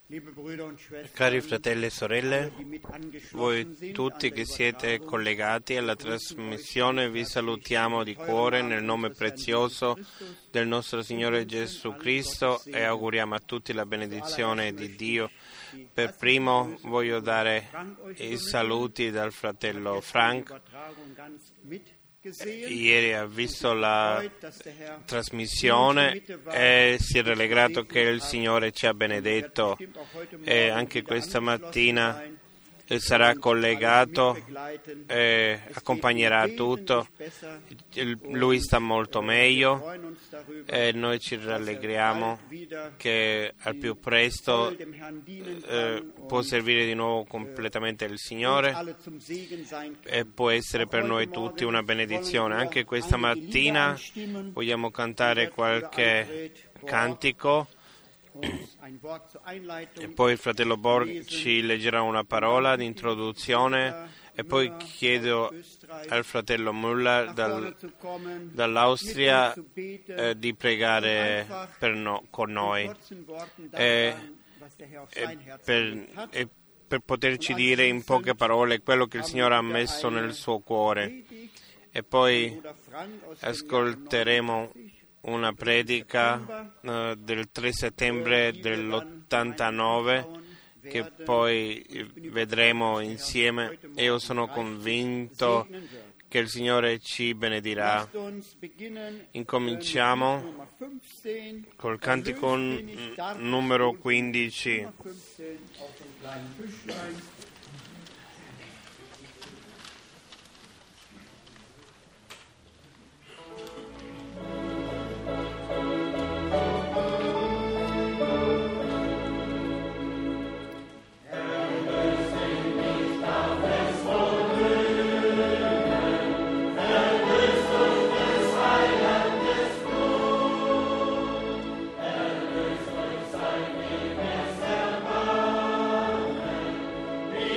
Cari fratelli e sorelle, voi tutti che siete collegati alla trasmissione, vi salutiamo di cuore nel nome prezioso del nostro Signore Gesù Cristo e auguriamo a tutti la benedizione di Dio. Per primo voglio dare i saluti dal fratello Frank. Ieri ha visto la trasmissione e si è rallegrato che il Signore ci ha benedetto e anche questa mattina sarà collegato e accompagnerà tutto. Lui sta molto meglio e noi ci rallegriamo che al più presto può servire di nuovo completamente il Signore e può essere per noi tutti una benedizione. Anche questa mattina vogliamo cantare qualche cantico e poi il fratello Borg ci leggerà una parola di introduzione e poi chiedo al fratello Müller dall'Austria di pregare con noi per poterci dire in poche parole quello che il Signore ha messo nel suo cuore, e poi ascolteremo una predica del 3 settembre dell'89 che poi vedremo insieme. Io sono convinto che il Signore ci benedirà. Incominciamo col cantico numero 15. Amen.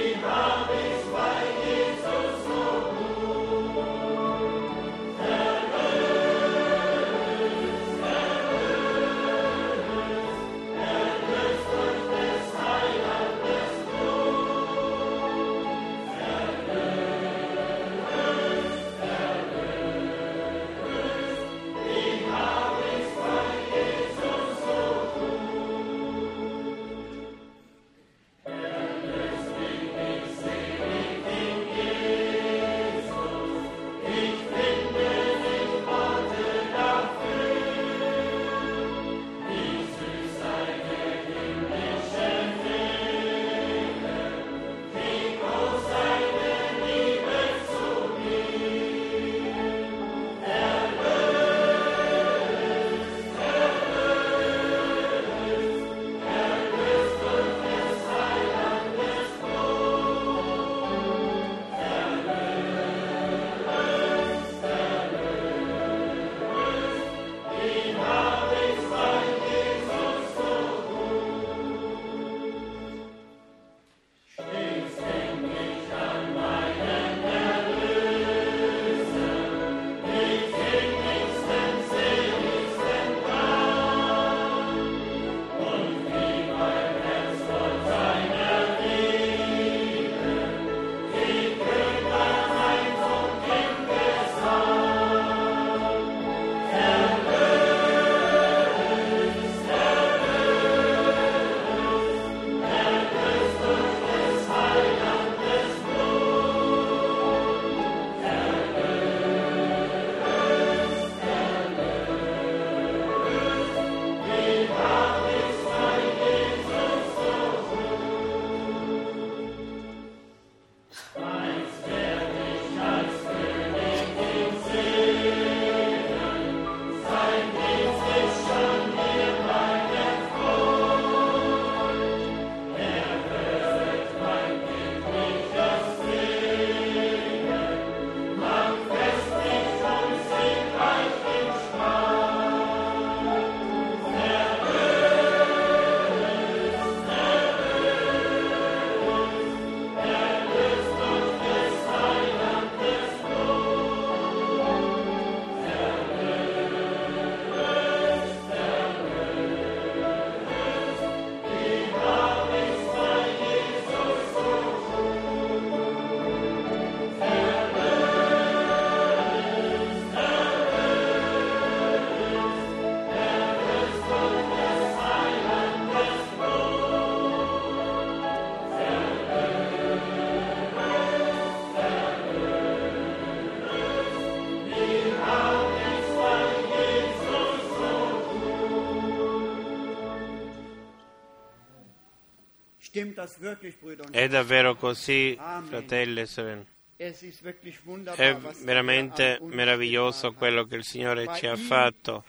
È davvero così, fratelli e sorelle. È veramente meraviglioso quello che il Signore ci ha fatto.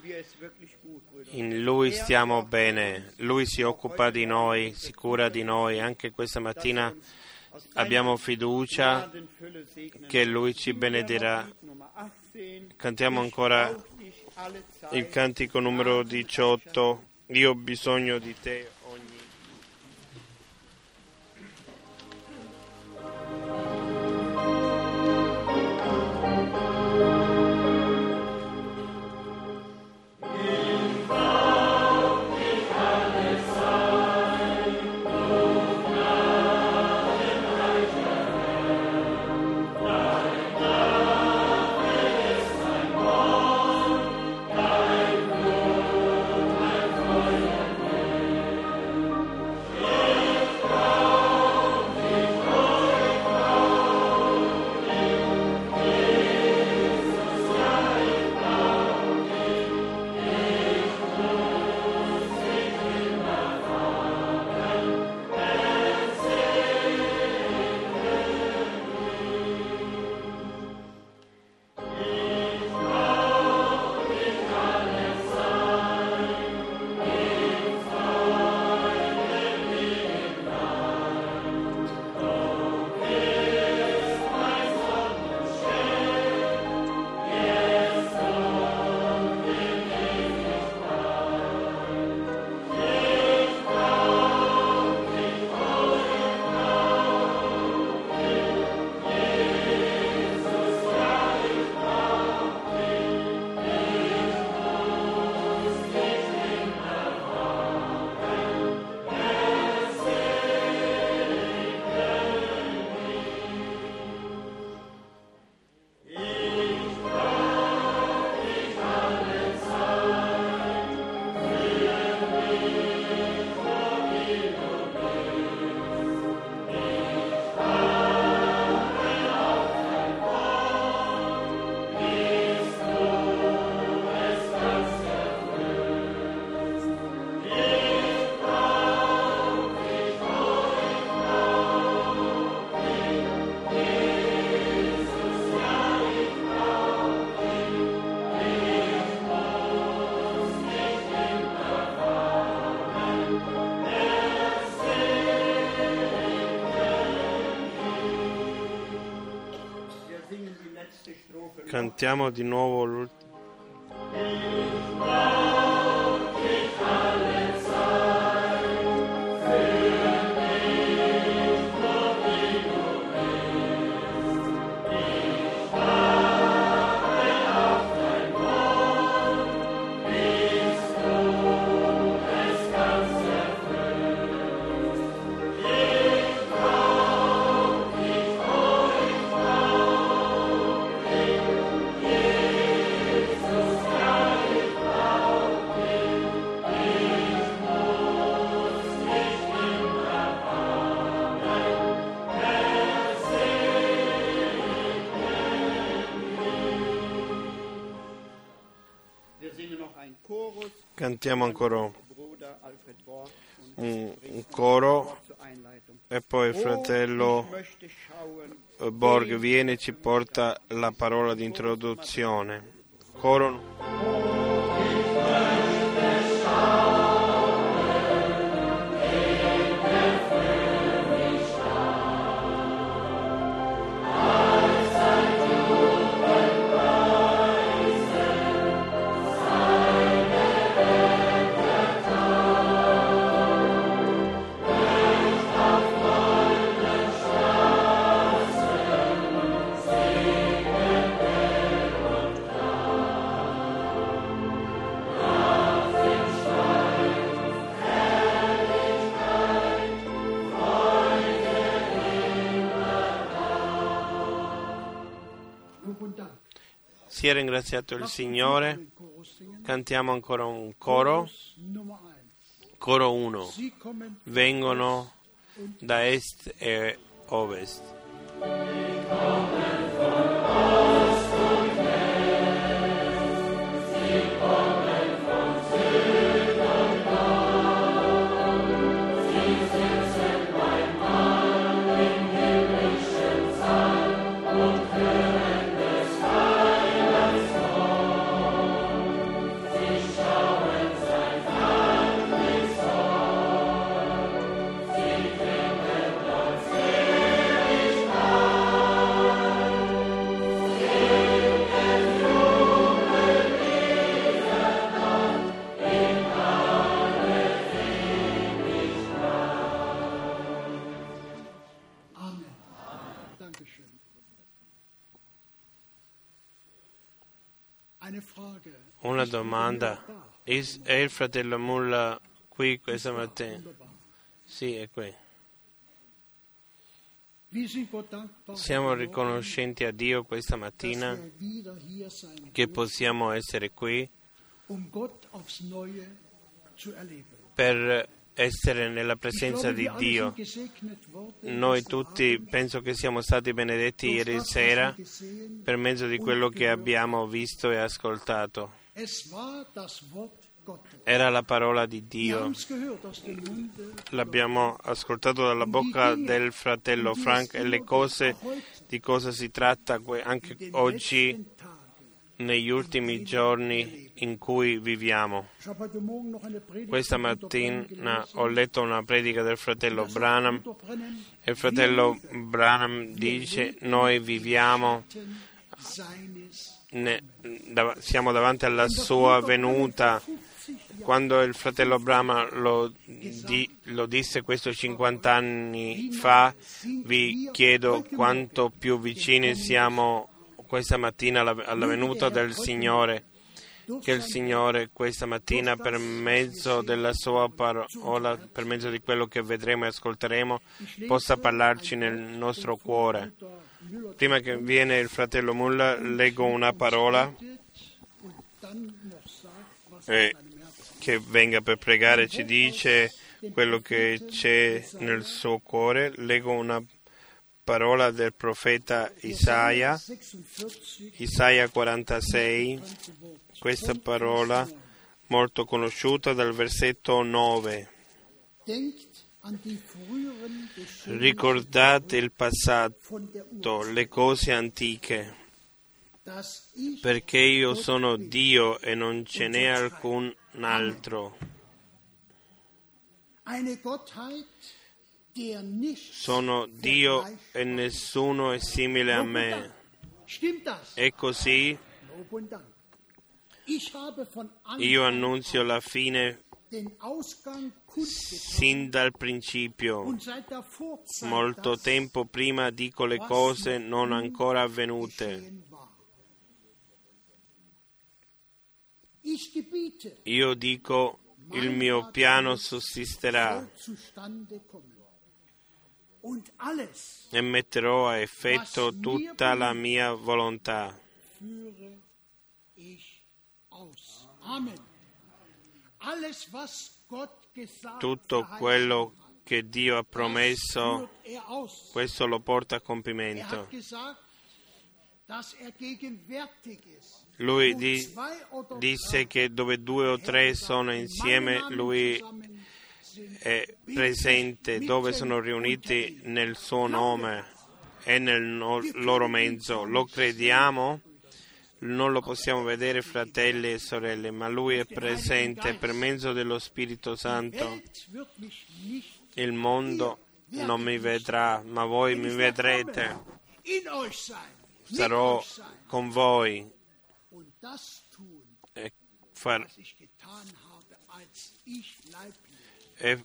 In Lui stiamo bene, Lui si occupa di noi, si cura di noi. Anche questa mattina abbiamo fiducia che Lui ci benedirà. Cantiamo ancora il cantico numero 18. Io ho bisogno di te ogni Cantiamo di nuovo l'ultimo. Cantiamo ancora un coro e poi il fratello Borg viene e ci porta la parola di introduzione. Coro. Sia ringraziato il Signore. Cantiamo ancora un coro. Coro 1. Vengono da est e ovest. Sie kommen von Süd und Nord, sie sind Una domanda. È il fratello Muller qui questa mattina? Sì, è qui. Siamo riconoscenti a Dio questa mattina che possiamo essere qui per essere nella presenza di Dio. Noi tutti penso che siamo stati benedetti ieri sera per mezzo di quello che abbiamo visto e ascoltato. Era la parola di Dio. L'abbiamo ascoltato dalla bocca del fratello Frank e le cose, di cosa si tratta anche oggi negli ultimi giorni in cui viviamo. Questa mattina ho letto una predica del fratello Branham e il fratello Branham dice: noi viviamo, siamo davanti alla sua venuta. Quando il fratello Branham lo disse questo 50 anni fa, vi chiedo quanto più vicini siamo questa mattina alla venuta del Signore. Che il Signore questa mattina, per mezzo della sua parola, per mezzo di quello che vedremo e ascolteremo, possa parlarci nel nostro cuore. Prima che viene il fratello Muller, leggo una parola che venga per pregare, ci dice quello che c'è nel suo cuore. Leggo una parola del profeta Isaia 46, questa parola molto conosciuta dal versetto 9. Ricordate il passato, le cose antiche, perché io sono Dio e non ce n'è alcun altro. Sono Dio e nessuno è simile a me. È così? Io annunzio la fine sin dal principio. Molto tempo prima dico le cose non ancora avvenute. Io dico, il mio piano sussisterà e metterò a effetto tutta la mia volontà. Tutto quello che Dio ha promesso, questo lo porta a compimento. Lui disse che dove 2 o 3 sono insieme, Lui è presente, dove sono riuniti nel suo nome e nel loro mezzo. Lo crediamo? Non lo possiamo vedere, fratelli e sorelle, ma Lui è presente per mezzo dello Spirito Santo. Il mondo non mi vedrà, ma voi mi vedrete. Sarò con voi e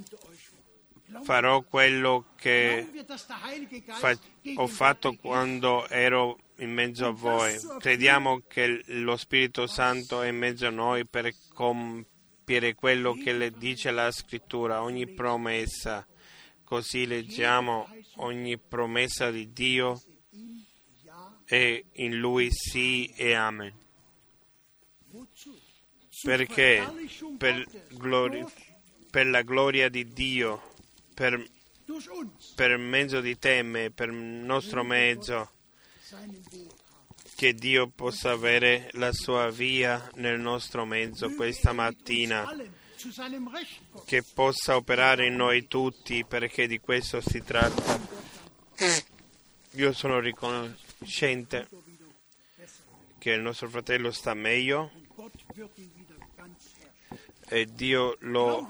farò quello che ho fatto quando ero in mezzo a voi. Crediamo che lo Spirito Santo è in mezzo a noi per compiere quello che le dice la Scrittura, ogni promessa. Così leggiamo ogni promessa di Dio e in Lui sì e amen. Perché? Per la gloria di Dio, per mezzo di te, per il nostro mezzo, che Dio possa avere la sua via nel nostro mezzo questa mattina, che possa operare in noi tutti, perché di questo si tratta. Io sono riconoscente che il nostro fratello sta meglio e Dio lo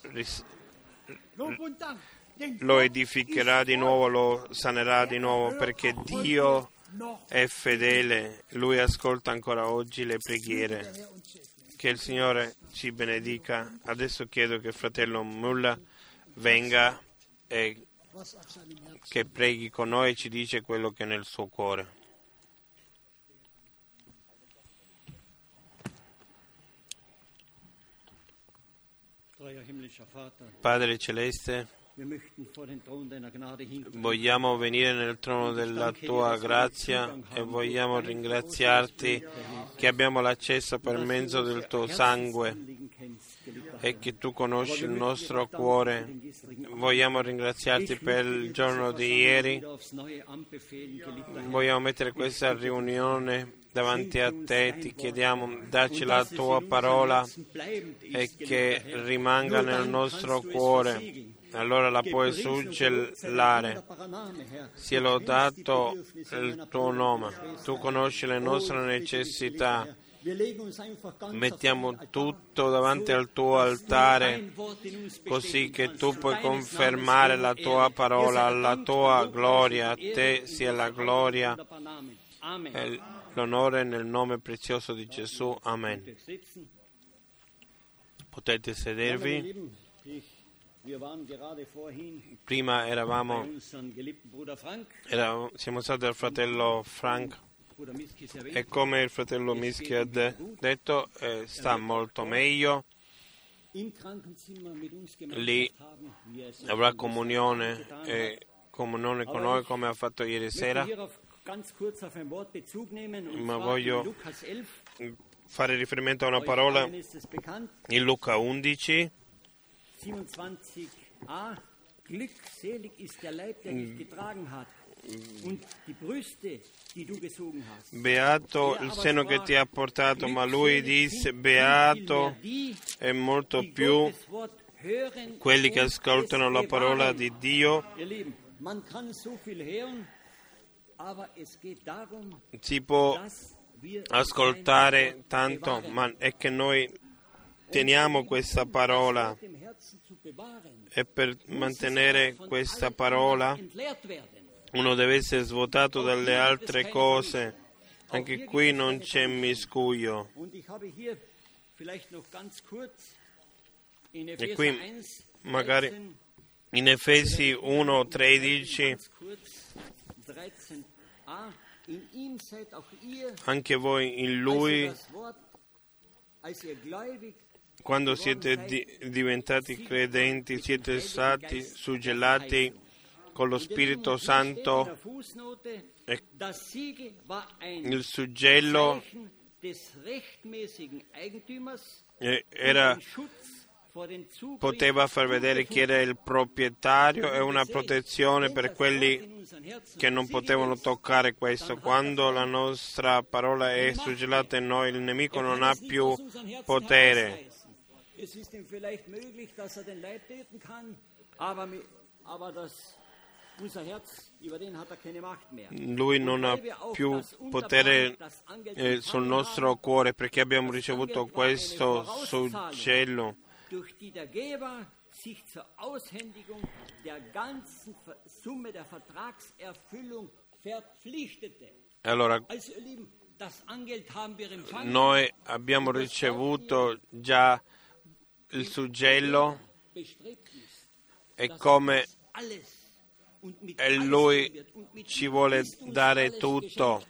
edificherà di nuovo, lo sanerà di nuovo, perché Dio è fedele, Lui ascolta ancora oggi le preghiere. Che il Signore ci benedica. Adesso chiedo che il fratello Muller venga e che preghi con noi e ci dice quello che è nel suo cuore. Padre Celeste, vogliamo venire nel trono della Tua grazia e vogliamo ringraziarti che abbiamo l'accesso per mezzo del Tuo sangue e che Tu conosci il nostro cuore. Vogliamo ringraziarti per il giorno di ieri. Vogliamo mettere questa riunione davanti a Te. Ti chiediamo, dacci la Tua parola e che rimanga nel nostro cuore. Allora la puoi suggellare. Sia lodato il Tuo nome. Tu conosci le nostre necessità. Mettiamo tutto davanti al Tuo altare, così che Tu puoi confermare la Tua parola, la Tua gloria. A Te sia la gloria e l'onore nel nome prezioso di Gesù. Amen. Potete sedervi. Prima siamo stati dal fratello Frank e come il fratello Mischi ha detto sta molto meglio. Lì avrà comunione con noi come ha fatto ieri sera, ma voglio fare riferimento a una parola in Luca 11. Beato il seno che ti ha portato, ma lui disse: beato e molto più quelli che ascoltano la parola di Dio. Si può ascoltare tanto, ma è che noi teniamo questa parola e per mantenere questa parola uno deve essere svuotato dalle altre cose. Anche qui non c'è miscuglio. E qui magari in Efesi 1:13 anche voi in Lui, quando siete diventati credenti, siete stati suggellati con lo Spirito Santo. Il suggello poteva far vedere chi era il proprietario e una protezione per quelli che non potevano toccare questo. Quando la nostra parola è suggellata in noi, il nemico non ha più potere. Lui non ha più potere sul nostro cuore perché abbiamo ricevuto questo suggello. Allora, noi abbiamo ricevuto già il suggello e come e Lui ci vuole dare tutto.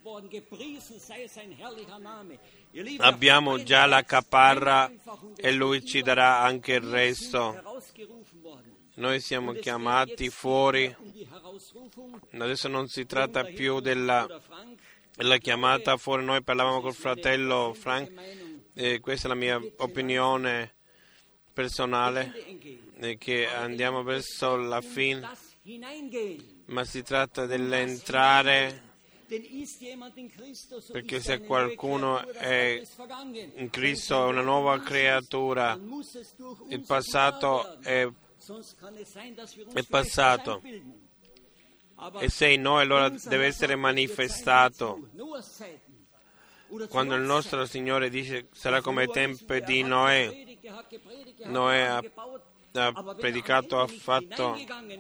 Abbiamo già la caparra e Lui ci darà anche il resto. Noi siamo chiamati fuori. Adesso non si tratta più della chiamata fuori. Noi parlavamo col fratello Frank, questa è la mia opinione personale, che andiamo verso la fine. Ma si tratta dell'entrare, perché se qualcuno è in Cristo è una nuova creatura. Il passato è passato e se in noi allora deve essere manifestato. Quando il nostro Signore dice sarà come ai tempi di Noè, Noè ha predicato, ha fatto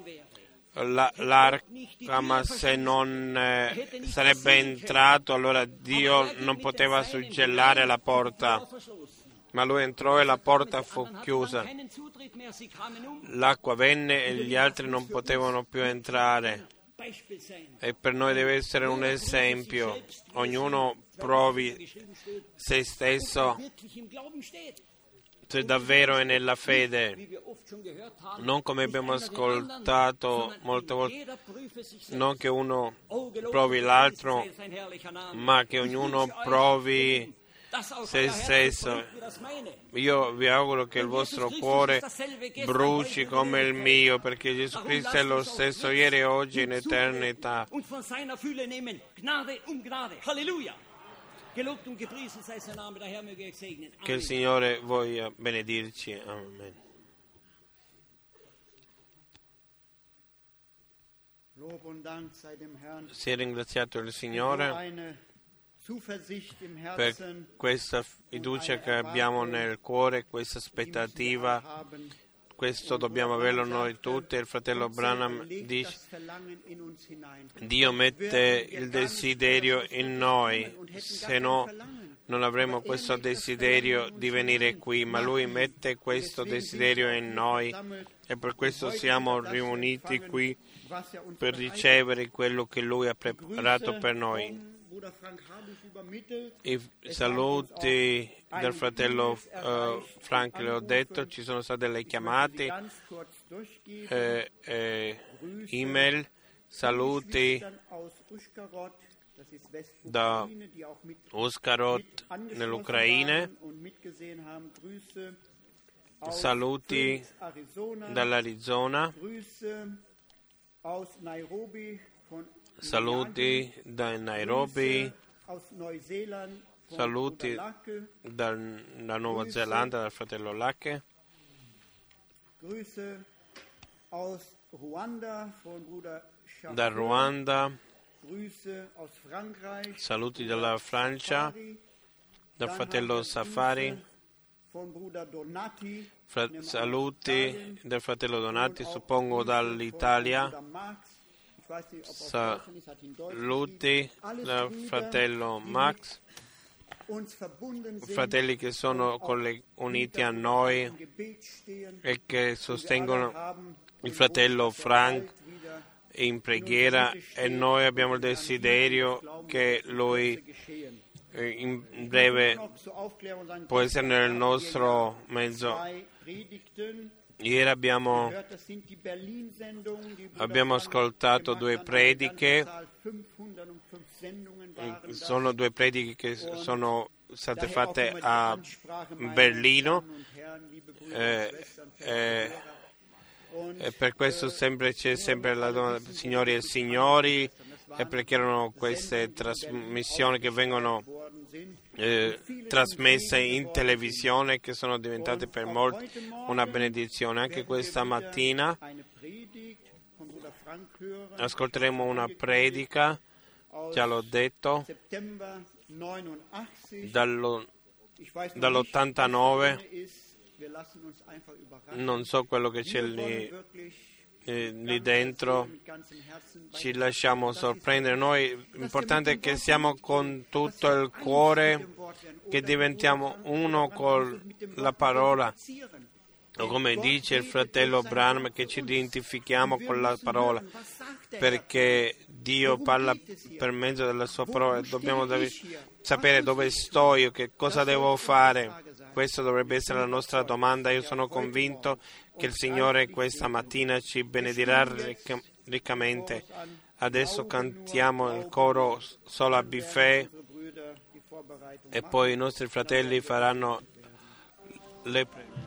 l'arca, ma se non sarebbe entrato, allora Dio non poteva suggellare la porta, ma lui entrò e la porta fu chiusa. L'acqua venne e gli altri non potevano più entrare. E per noi deve essere un esempio. Ognuno provi se stesso se davvero è nella fede, non come abbiamo ascoltato molte volte, non che uno provi l'altro, ma che ognuno provi se stesso. Io vi auguro che il vostro cuore bruci come il mio, perché Gesù Cristo è lo stesso ieri e oggi in eternità. Che il Signore voglia benedirci. Amen. Sia ringraziato il Signore per questa fiducia che abbiamo nel cuore, questa aspettativa. Questo dobbiamo averlo noi tutti. Il fratello Branham dice: Dio mette il desiderio in noi, se no non avremo questo desiderio di venire qui, ma Lui mette questo desiderio in noi e per questo siamo riuniti qui per ricevere quello che Lui ha preparato per noi. I saluti del fratello Frank, le ho detto, ci sono state le chiamate, email, saluti da Uskarod nell'Ucraina, saluti dall'Arizona, saluti da Nairobi, saluti dalla Nuova Zelanda dal fratello Lacke, da Ruanda, saluti dalla Francia, dal fratello Safari, saluti del fratello Donati, suppongo dall'Italia, saluti dal fratello Max, fratelli che sono uniti a noi e che sostengono il fratello Frank in preghiera, e noi abbiamo il desiderio che lui in breve può essere nel nostro mezzo. Ieri abbiamo ascoltato 2 prediche, sono 2 prediche che sono state fatte a Berlino, e per questo c'è sempre la domanda, signori e signori, e perché erano queste trasmissioni che vengono trasmesse in televisione, che sono diventate per molti una benedizione. Anche questa mattina ascolteremo una predica, già l'ho detto, dall'89, non so quello che c'è lì dentro, ci lasciamo sorprendere. Noi l'importante è che siamo con tutto il cuore, che diventiamo uno con la parola, o come dice il fratello Branham, che ci identifichiamo con la parola, perché Dio parla per mezzo della sua parola. Dobbiamo sapere dove sto io, che cosa devo fare. Questa dovrebbe essere la nostra domanda. Io sono convinto che il Signore questa mattina ci benedirà riccamente. Adesso cantiamo il coro Sola Bifè e poi i nostri fratelli faranno le preghiere.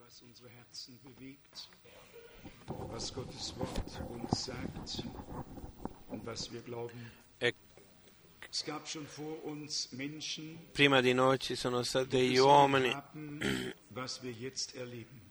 was unsere Herzen bewegt, was Gottes Wort uns sagt und was wir glauben. Es gab schon vor uns Menschen, Prima di noi ci sono stati degli uomini was wir jetzt erleben.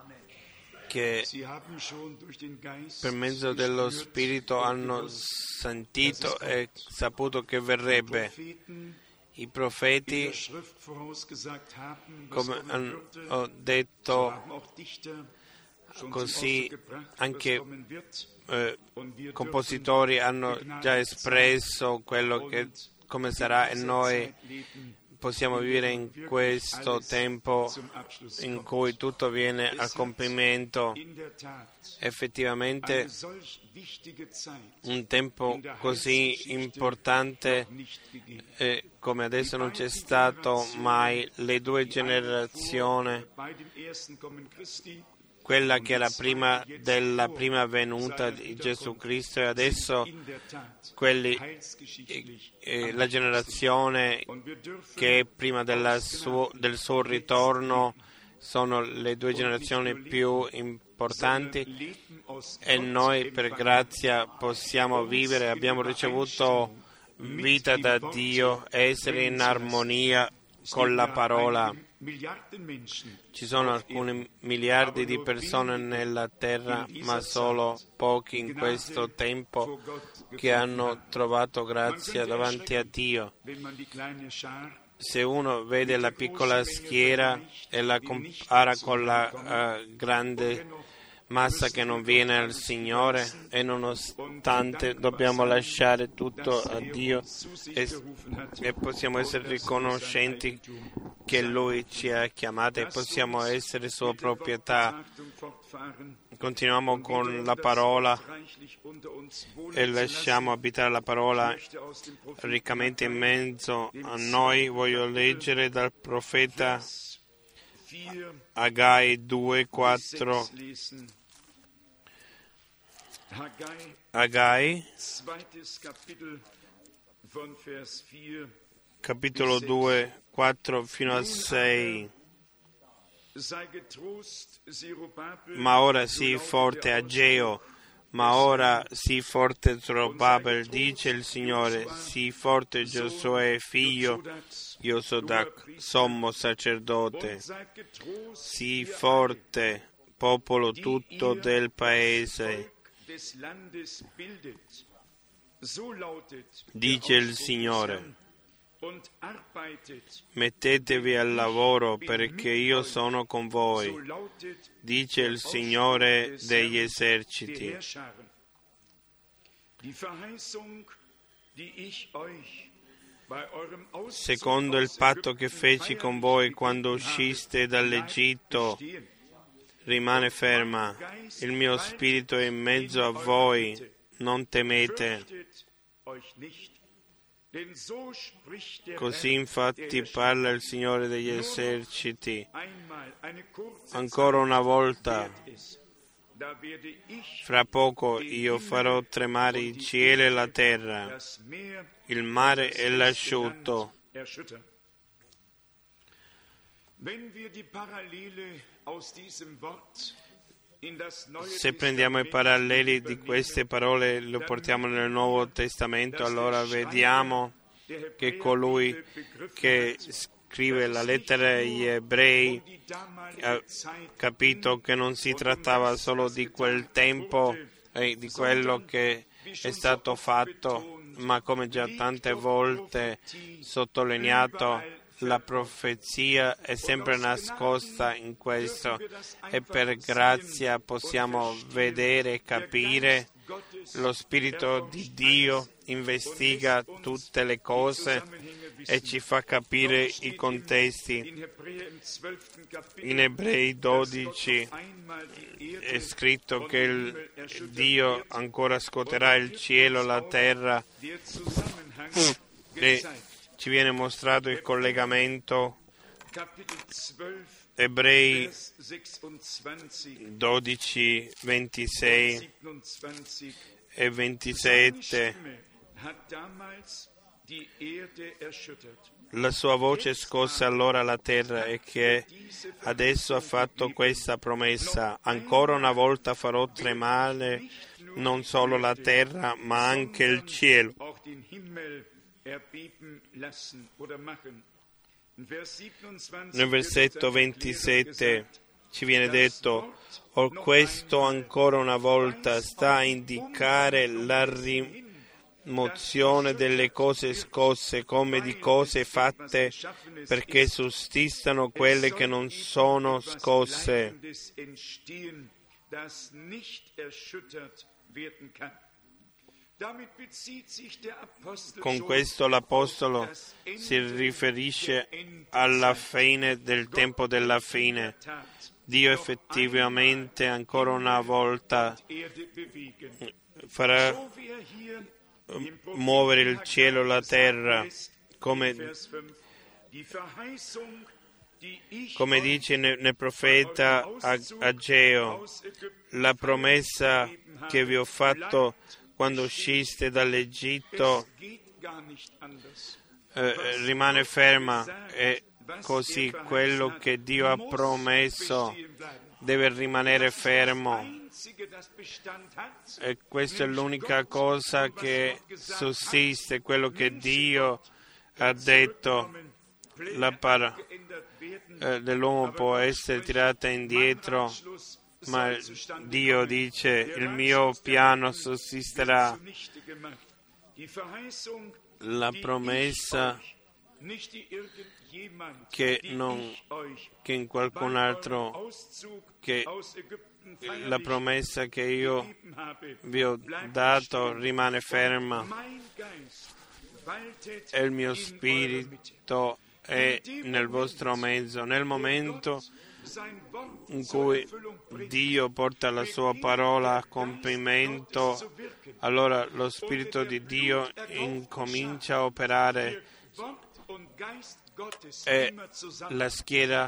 che Sie haben schon durch den Geist per mezzo dello gespürt Spirito und hanno gewusst, sentito e saputo che verrebbe. Propheten I in profeti, der Schrift vorausgesagt haben, was come kommen würde. ho So detto, haben auch Dichter schon così zum Ausdruck gebracht, anche was kommen wird. Und wir compositori dürfen hanno die Gnade già espresso quello che und come in sarà e dieser noi Zeit leben, possiamo vivere in questo tempo zum Abschluss in kommt. cui tutto viene al compimento. In der Tat, Effettivamente eine solch wichtige Zeit un tempo così importante nicht gegeben. come adesso non c'è stato mai. Le due generazioni, Bei dem ersten Kommen Christi, quella che era prima della prima venuta di Gesù Cristo e adesso in der Tat, quelli, heilsgeschichtlich. la generazione Und wir dürfen che è prima del suo ritorno sono le due generazioni più importanti leben aus e noi per grazia possiamo vivere, abbiamo ricevuto vita da Dio e essere in armonia con la parola. Milliarden Menschen Ci sono alcuni miliardi di persone nella terra, ma solo pochi in questo tempo che hanno trovato grazia davanti a Dio. wenn man die kleine Schar Se uno vede la piccola schiera e la compara con la grande massa che non viene al Signore, e nonostante dobbiamo lasciare tutto a Dio e possiamo essere riconoscenti che Lui ci ha chiamati e possiamo essere sua proprietà. Continuiamo con la parola e lasciamo abitare la parola riccamente in mezzo a noi. Voglio leggere dal profeta Agai 2,4. Agai, capitolo 2, 4 fino a 6. Ma ora sii forte, Ageo, ma ora sii forte, Zorobabel, dice il Signore, sii forte, Giosuè, figlio Josodac, sommo sacerdote, sii forte, popolo tutto del paese, dice il Signore. Mettetevi al lavoro perché io sono con voi, dice il Signore degli eserciti. Secondo il patto che feci con voi quando usciste dall'Egitto, rimane ferma. Il mio spirito è in mezzo a voi, non temete. Così infatti parla il Signore degli eserciti. Ancora una volta, fra poco io farò tremare i cieli e la terra, il mare e l'asciutto. Se prendiamo i paralleli di queste parole e lo portiamo nel Nuovo Testamento, allora vediamo che colui che scrive la lettera agli ebrei ha capito che non si trattava solo di quel tempo e di quello che è stato fatto, ma come già tante volte sottolineato, la profezia è sempre nascosta in questo e per grazia possiamo vedere e capire. Lo Spirito di Dio investiga tutte le cose e ci fa capire i contesti. In Ebrei 12 è scritto che Dio ancora scuoterà il cielo e la terra e ci viene mostrato il collegamento. Ebrei 12, 26 e 27. La sua voce scosse allora la terra e che adesso ha fatto questa promessa: ancora una volta farò tremare non solo la terra, ma anche il cielo. Nel versetto 27 ci viene detto: or questo ancora una volta sta a indicare la rimozione delle cose scosse come di cose fatte, perché sussistano quelle che non sono scosse. Con questo l'Apostolo si riferisce alla fine del tempo della fine. Dio effettivamente ancora una volta farà muovere il cielo e la terra, come dice nel profeta Ageo: la promessa che vi ho fatto quando usciste dall'Egitto rimane ferma, e così quello che Dio ha promesso deve rimanere fermo. E questa è l'unica cosa che sussiste, quello che Dio ha detto. La parola dell'uomo può essere tirata indietro, ma Dio dice: il mio piano sussisterà. La promessa che in qualcun altro, la promessa che io vi ho dato rimane ferma, e il mio spirito è nel vostro mezzo. Nel momento in cui Dio porta la sua parola a compimento, allora lo Spirito di Dio incomincia a operare, e la schiera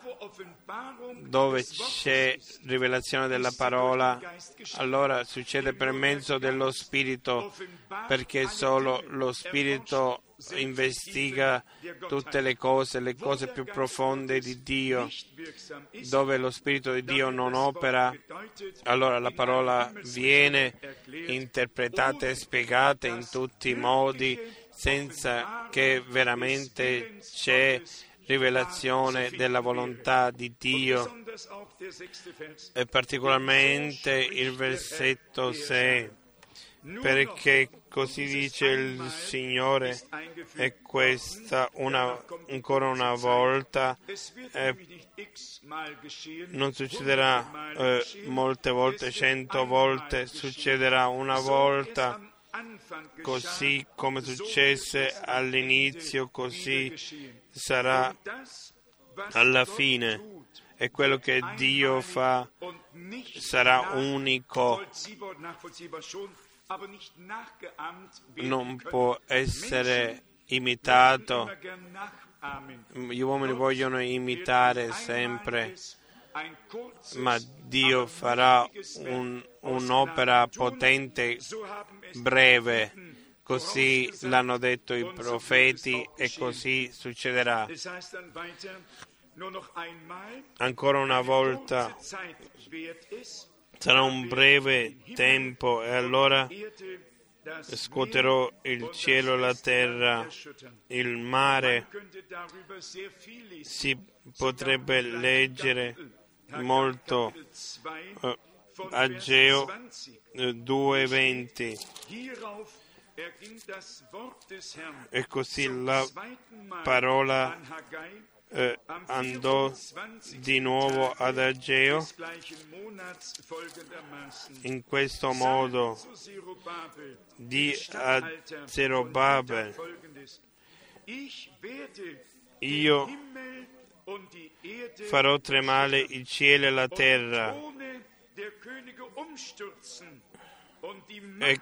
dove c'è rivelazione della parola, allora succede per mezzo dello Spirito, perché solo lo Spirito investiga tutte le cose più profonde di Dio. Dove lo Spirito di Dio non opera, allora la parola viene interpretata e spiegata in tutti i modi, senza che veramente c'è rivelazione della volontà di Dio. E particolarmente il versetto 6, perché così dice il Signore, e questa ancora una volta non succederà molte volte, 100 volte, succederà una volta, così come successe all'inizio, così sarà alla fine. E quello che Dio fa sarà unico, non può essere imitato. Gli uomini vogliono imitare sempre, ma Dio farà un'opera potente, breve. Così l'hanno detto i profeti e così succederà. Ancora una volta sarà un breve tempo, e allora scuoterò il cielo e la terra, il mare. Si potrebbe leggere molto Ageo 2:20. E così la parola andò di nuovo ad Ageo in questo modo: di a Zerubabel: io farò tremare il cielo e la terra, e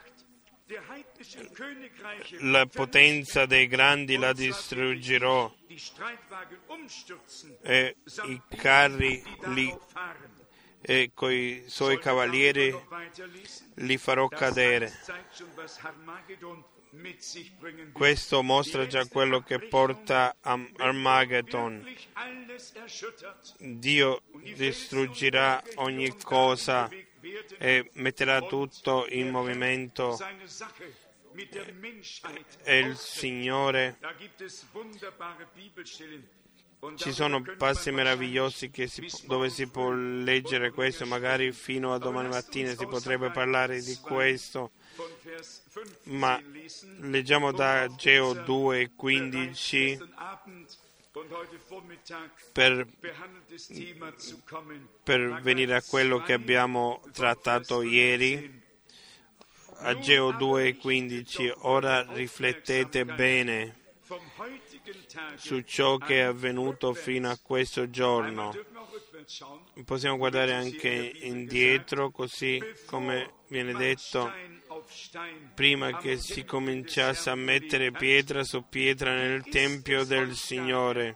la potenza dei grandi la distruggerò, e i carri e coi suoi cavalieri li farò cadere. Questo mostra già quello che porta a Armageddon. Dio distruggerà ogni cosa e metterà tutto in movimento. E il Signore, ci sono passi meravigliosi dove si può leggere questo, magari fino a domani mattina si potrebbe parlare di questo, ma leggiamo da Ageo 2:15 per venire a quello che abbiamo trattato ieri. Ageo 2:15: ora riflettete bene su ciò che è avvenuto fino a questo giorno. Possiamo guardare anche indietro, così come viene detto, prima che si cominciasse a mettere pietra su pietra nel Tempio del Signore.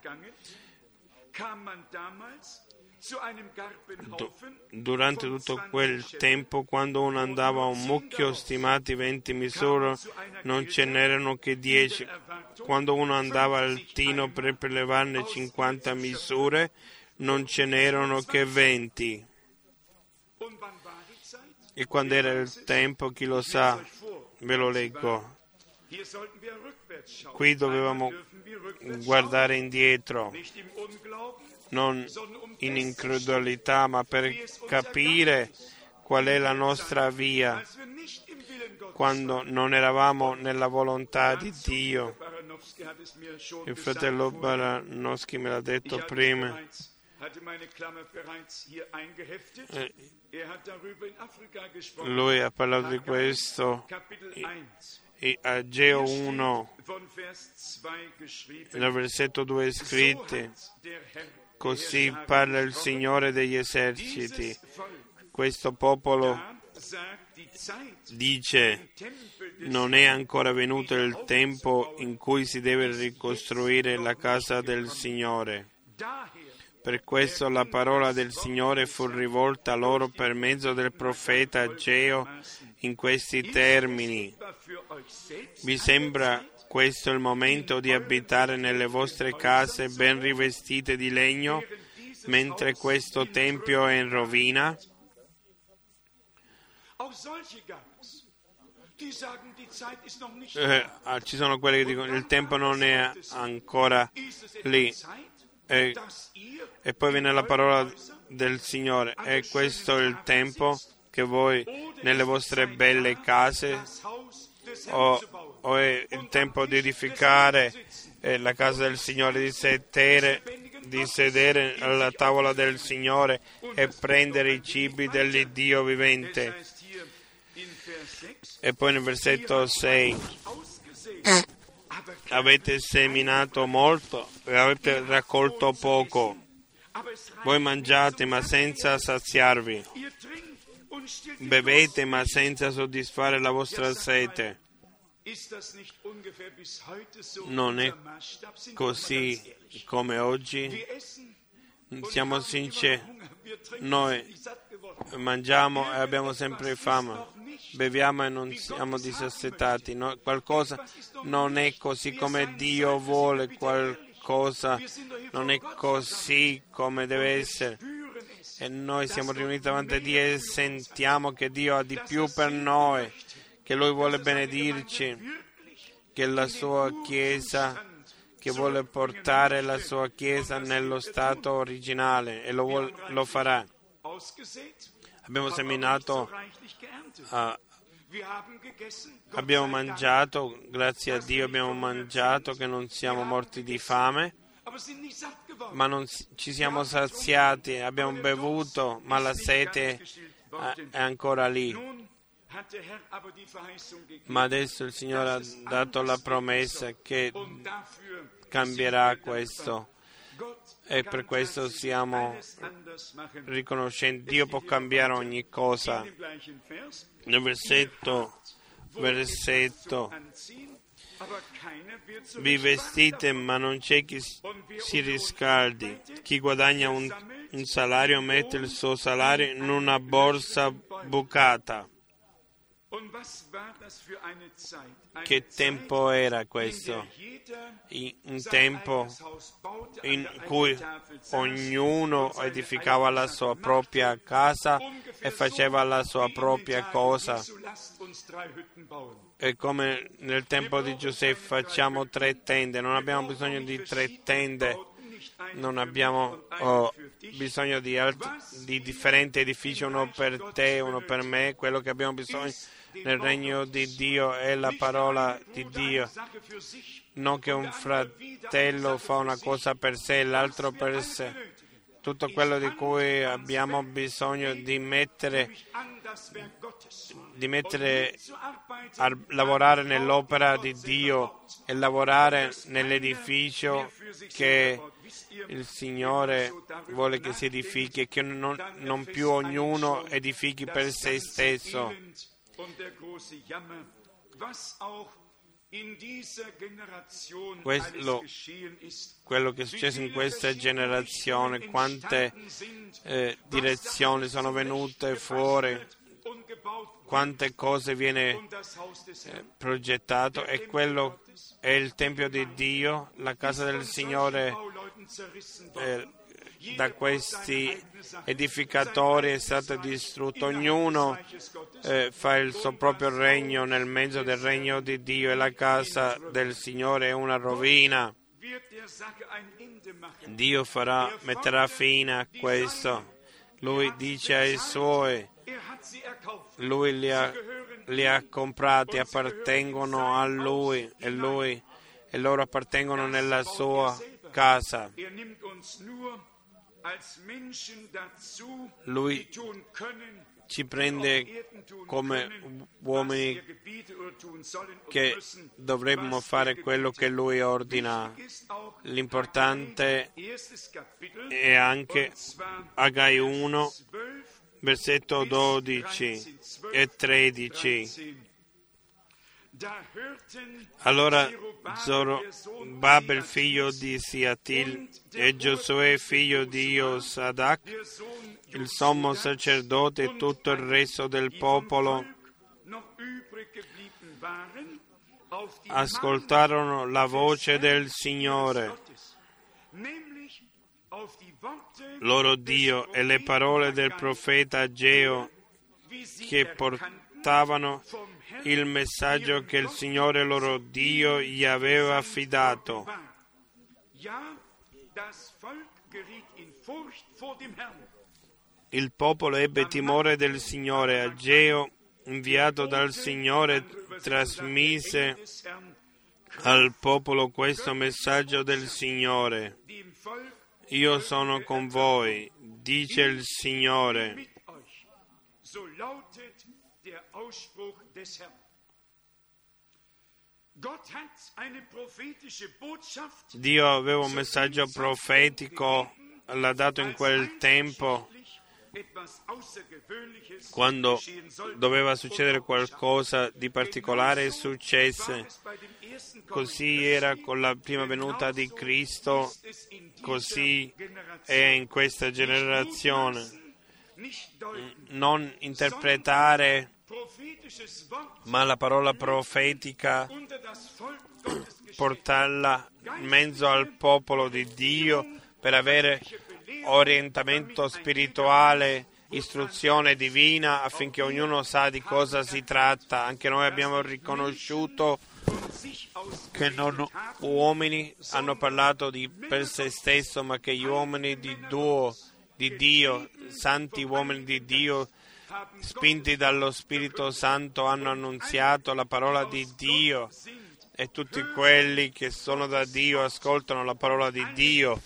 Durante tutto quel tempo, quando uno andava a un mucchio stimati 20 misure, non ce n'erano che 10. Quando uno andava al tino per prelevarne 50 misure, non ce n'erano che 20. E quando era il tempo, chi lo sa? Ve lo leggo. Qui dovevamo guardare indietro, non in incredulità, ma per capire qual è la nostra via, quando non eravamo nella volontà di Dio. Il fratello Baranowski me l'ha detto prima. Lui ha parlato di questo. Ageo 1, nel versetto 2 è scritto: così parla il Signore degli eserciti. Questo popolo dice: non è ancora venuto il tempo in cui si deve ricostruire la casa del Signore. Per questo la parola del Signore fu rivolta a loro per mezzo del profeta Ageo in questi termini: vi sembra questo il momento di abitare nelle vostre case ben rivestite di legno, mentre questo tempio è in rovina? Ci sono quelli che dicono il tempo non è ancora lì. E poi viene la parola del Signore: e questo è il tempo che voi nelle vostre belle case, o è il tempo di edificare la casa del Signore, di sedere alla tavola del Signore e prendere i cibi dell'Iddio vivente. E poi nel versetto 6: avete seminato molto e avete raccolto poco. Voi mangiate ma senza saziarvi, bevete ma senza soddisfare la vostra sete. Non è così come oggi? Siamo sinceri, noi mangiamo e abbiamo sempre fame, beviamo e non siamo disassetati. Qualcosa non è così come Dio vuole, qualcosa non è così come deve essere. E noi siamo riuniti davanti a Dio e sentiamo che Dio ha di più per noi, che Lui vuole benedirci, che la sua Chiesa, che vuole portare la sua Chiesa nello stato originale, e lo farà. Abbiamo seminato, abbiamo mangiato, grazie a Dio abbiamo mangiato, che non siamo morti di fame, ma non ci siamo saziati, abbiamo bevuto, ma la sete è ancora lì. Ma adesso il Signore ha dato la promessa che cambierà questo, e per questo siamo riconoscenti. Dio può cambiare ogni cosa. Nel versetto: vi vestite ma non c'è chi si riscaldi. Chi guadagna un salario mette il suo salario in una borsa bucata. Che tempo era questo? Un tempo in cui ognuno edificava la sua propria casa e faceva la sua propria cosa. E come nel tempo di Giuseppe facciamo 3 tende, non abbiamo bisogno di 3 tende, non abbiamo bisogno di differenti edifici, uno per te, uno per me. Quello che abbiamo bisogno nel regno di Dio è la parola di Dio. Non che un fratello fa una cosa per sé e l'altro per sé. Tutto quello di cui abbiamo bisogno di mettere a lavorare nell'opera di Dio e lavorare nell'edificio che il Signore vuole che si edifichi e che non più ognuno edifichi per se stesso. Quello che è successo in questa generazione, quante direzioni sono venute fuori, quante cose viene progettato, e quello è il Tempio di Dio, la casa del Signore. Da questi edificatori è stato distrutto, ognuno fa il suo proprio regno nel mezzo del regno di Dio, e la casa del Signore è una rovina. Dio metterà fine a questo. Lui dice ai suoi, lui li ha comprati, appartengono a lui e loro appartengono nella sua casa. Lui ci prende come uomini che dovremmo fare quello che Lui ordina. L'importante è anche Agai 1, versetto 12 e 13. Allora Zorobabel figlio di Siatil e Giosuè figlio di Josadac, il sommo sacerdote e tutto il resto del popolo ascoltarono la voce del Signore, loro Dio, e le parole del profeta Ageo, che portavano il messaggio che il Signore loro Dio gli aveva affidato. Il popolo ebbe timore del Signore. Ageo, inviato dal Signore, trasmise al popolo questo messaggio del Signore: io sono con voi, dice il Signore. Dio aveva un messaggio profetico, l'ha dato in quel tempo, quando doveva succedere qualcosa di particolare successe. Così era con la prima venuta di Cristo, così è in questa generazione. Non interpretare, ma la parola profetica portarla in mezzo al popolo di Dio per avere orientamento spirituale, istruzione divina, affinché ognuno sa di cosa si tratta. Anche noi abbiamo riconosciuto che non uomini hanno parlato per se stesso, ma che gli uomini di Dio, santi uomini di Dio, spinti dallo Spirito Santo, hanno annunziato la parola di Dio, e tutti quelli che sono da Dio ascoltano la parola di Dio,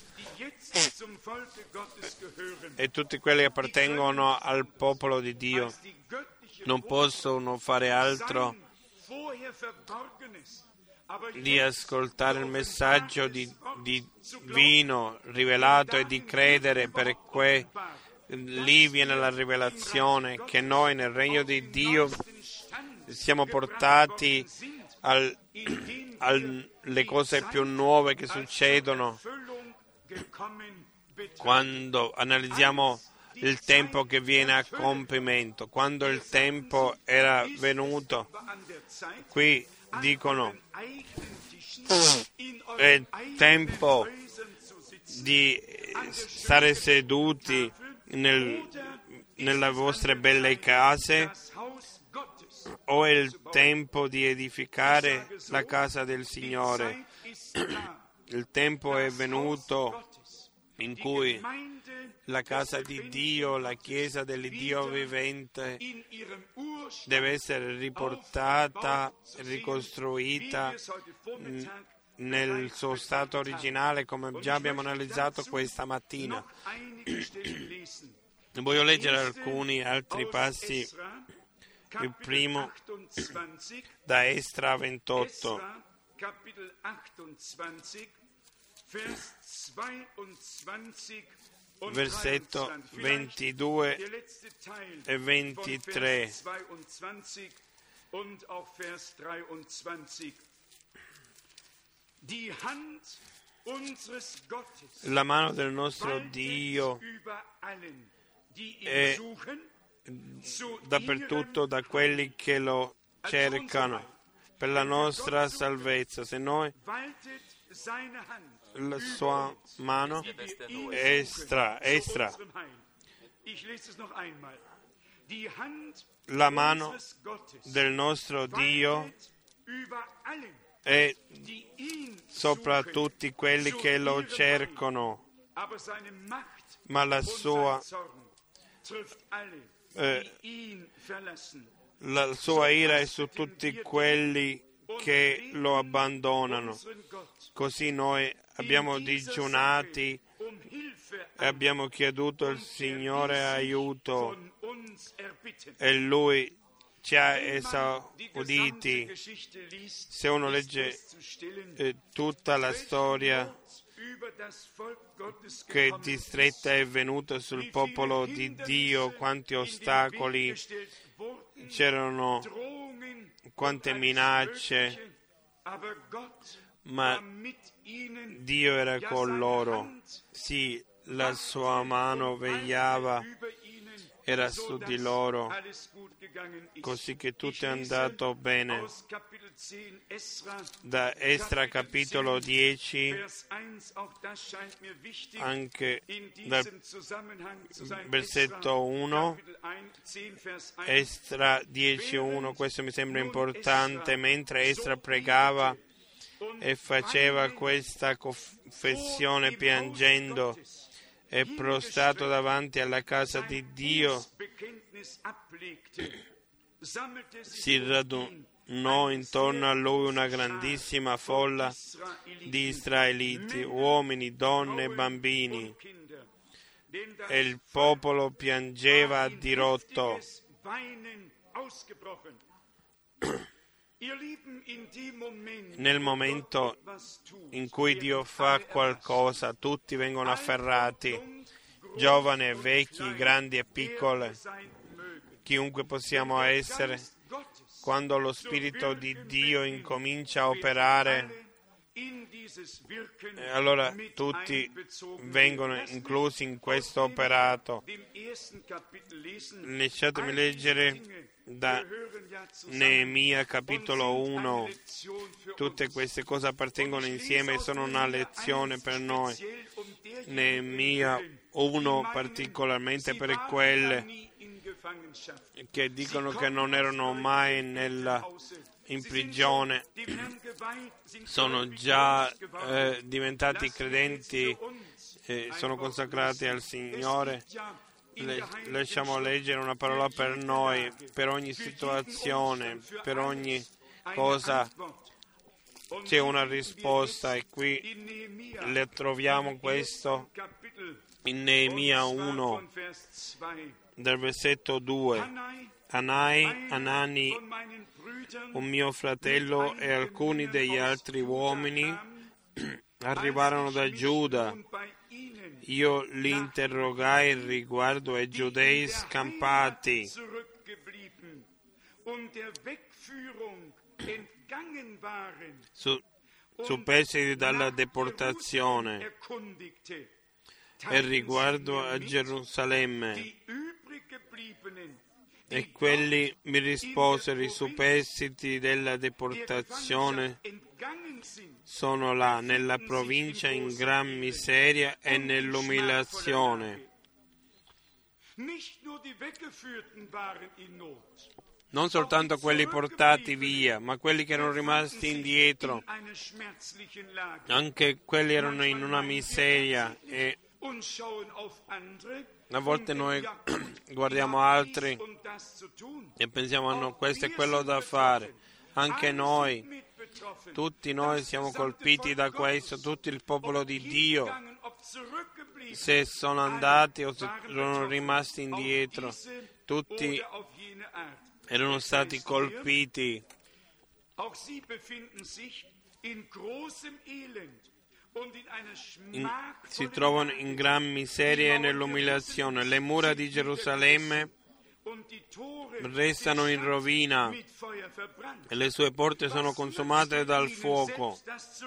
e tutti quelli che appartengono al popolo di Dio non possono fare altro di ascoltare il messaggio divino rivelato e di credere, perché lì viene la rivelazione che noi nel regno di Dio siamo portati alle cose più nuove che succedono. Quando analizziamo il tempo che viene a compimento. Quando il tempo era venuto, qui dicono, è tempo di stare seduti nelle vostre belle case, o è il tempo di edificare la casa del Signore. Il tempo è venuto in cui la casa di Dio, la chiesa dell'Iddio vivente, deve essere riportata, ricostruita nel suo stato originale, come già abbiamo analizzato questa mattina. Voglio leggere alcuni altri passi. Il primo da Esra 28, versetto 22 e 23. La mano del nostro Dio è dappertutto da quelli che lo cercano per la nostra salvezza. Se noi la sua mano Esra, la mano del nostro Dio è sopra tutti quelli che lo cercano, ma la sua ira è su tutti quelli che lo abbandonano. Così noi abbiamo digiunato e abbiamo chieduto al Signore aiuto e Lui ci ha esauditi. Se uno legge tutta la storia che distretta è venuta sul popolo di Dio, quanti ostacoli c'erano, quante minacce, ma Dio era con loro. Sì, la sua mano vegliava, era su di loro, così che tutto è andato bene. Da Esra capitolo 10, anche dal versetto 1, Esra 10:1, questo mi sembra importante. Mentre Esra pregava e faceva questa confessione piangendo e prostrato davanti alla casa di Dio, si radunò intorno a lui una grandissima folla di israeliti, uomini, donne e bambini, e il popolo piangeva a dirotto. Nel momento in cui Dio fa qualcosa, tutti vengono afferrati, giovani e vecchi, grandi e piccoli, chiunque possiamo essere. Quando lo Spirito di Dio incomincia a operare, allora tutti vengono inclusi in questo operato. Lasciatemi leggere da Neemia capitolo 1. Tutte queste cose appartengono insieme e sono una lezione per noi. Neemia 1 particolarmente per quelle che dicono che non erano mai in prigione, sono già diventati credenti, sono consacrati al Signore. Lasciamo leggere una parola per noi, per ogni situazione, per ogni cosa c'è una risposta, e qui le troviamo questo in Neemia 1, dal versetto 2. Anani, un mio fratello, e alcuni degli altri uomini arrivarono da Giuda. Io li interrogai riguardo ai giudei scampati superstiti dalla deportazione, e riguardo a Gerusalemme. E quelli mi risposero: i superstiti della deportazione sono là, nella provincia, in gran miseria e nell'umiliazione. Non soltanto quelli portati via, ma quelli che erano rimasti indietro, anche quelli erano in una miseria, e a volte noi guardiamo altri e pensiamo: no, questo è quello da fare. Anche noi, tutti noi siamo colpiti da questo, tutto il popolo di Dio, se sono andati o se sono rimasti indietro, tutti erano stati colpiti. Si trovano in gran miseria e nell'umiliazione. Le mura di Gerusalemme restano in rovina e le sue porte sono consumate dal fuoco.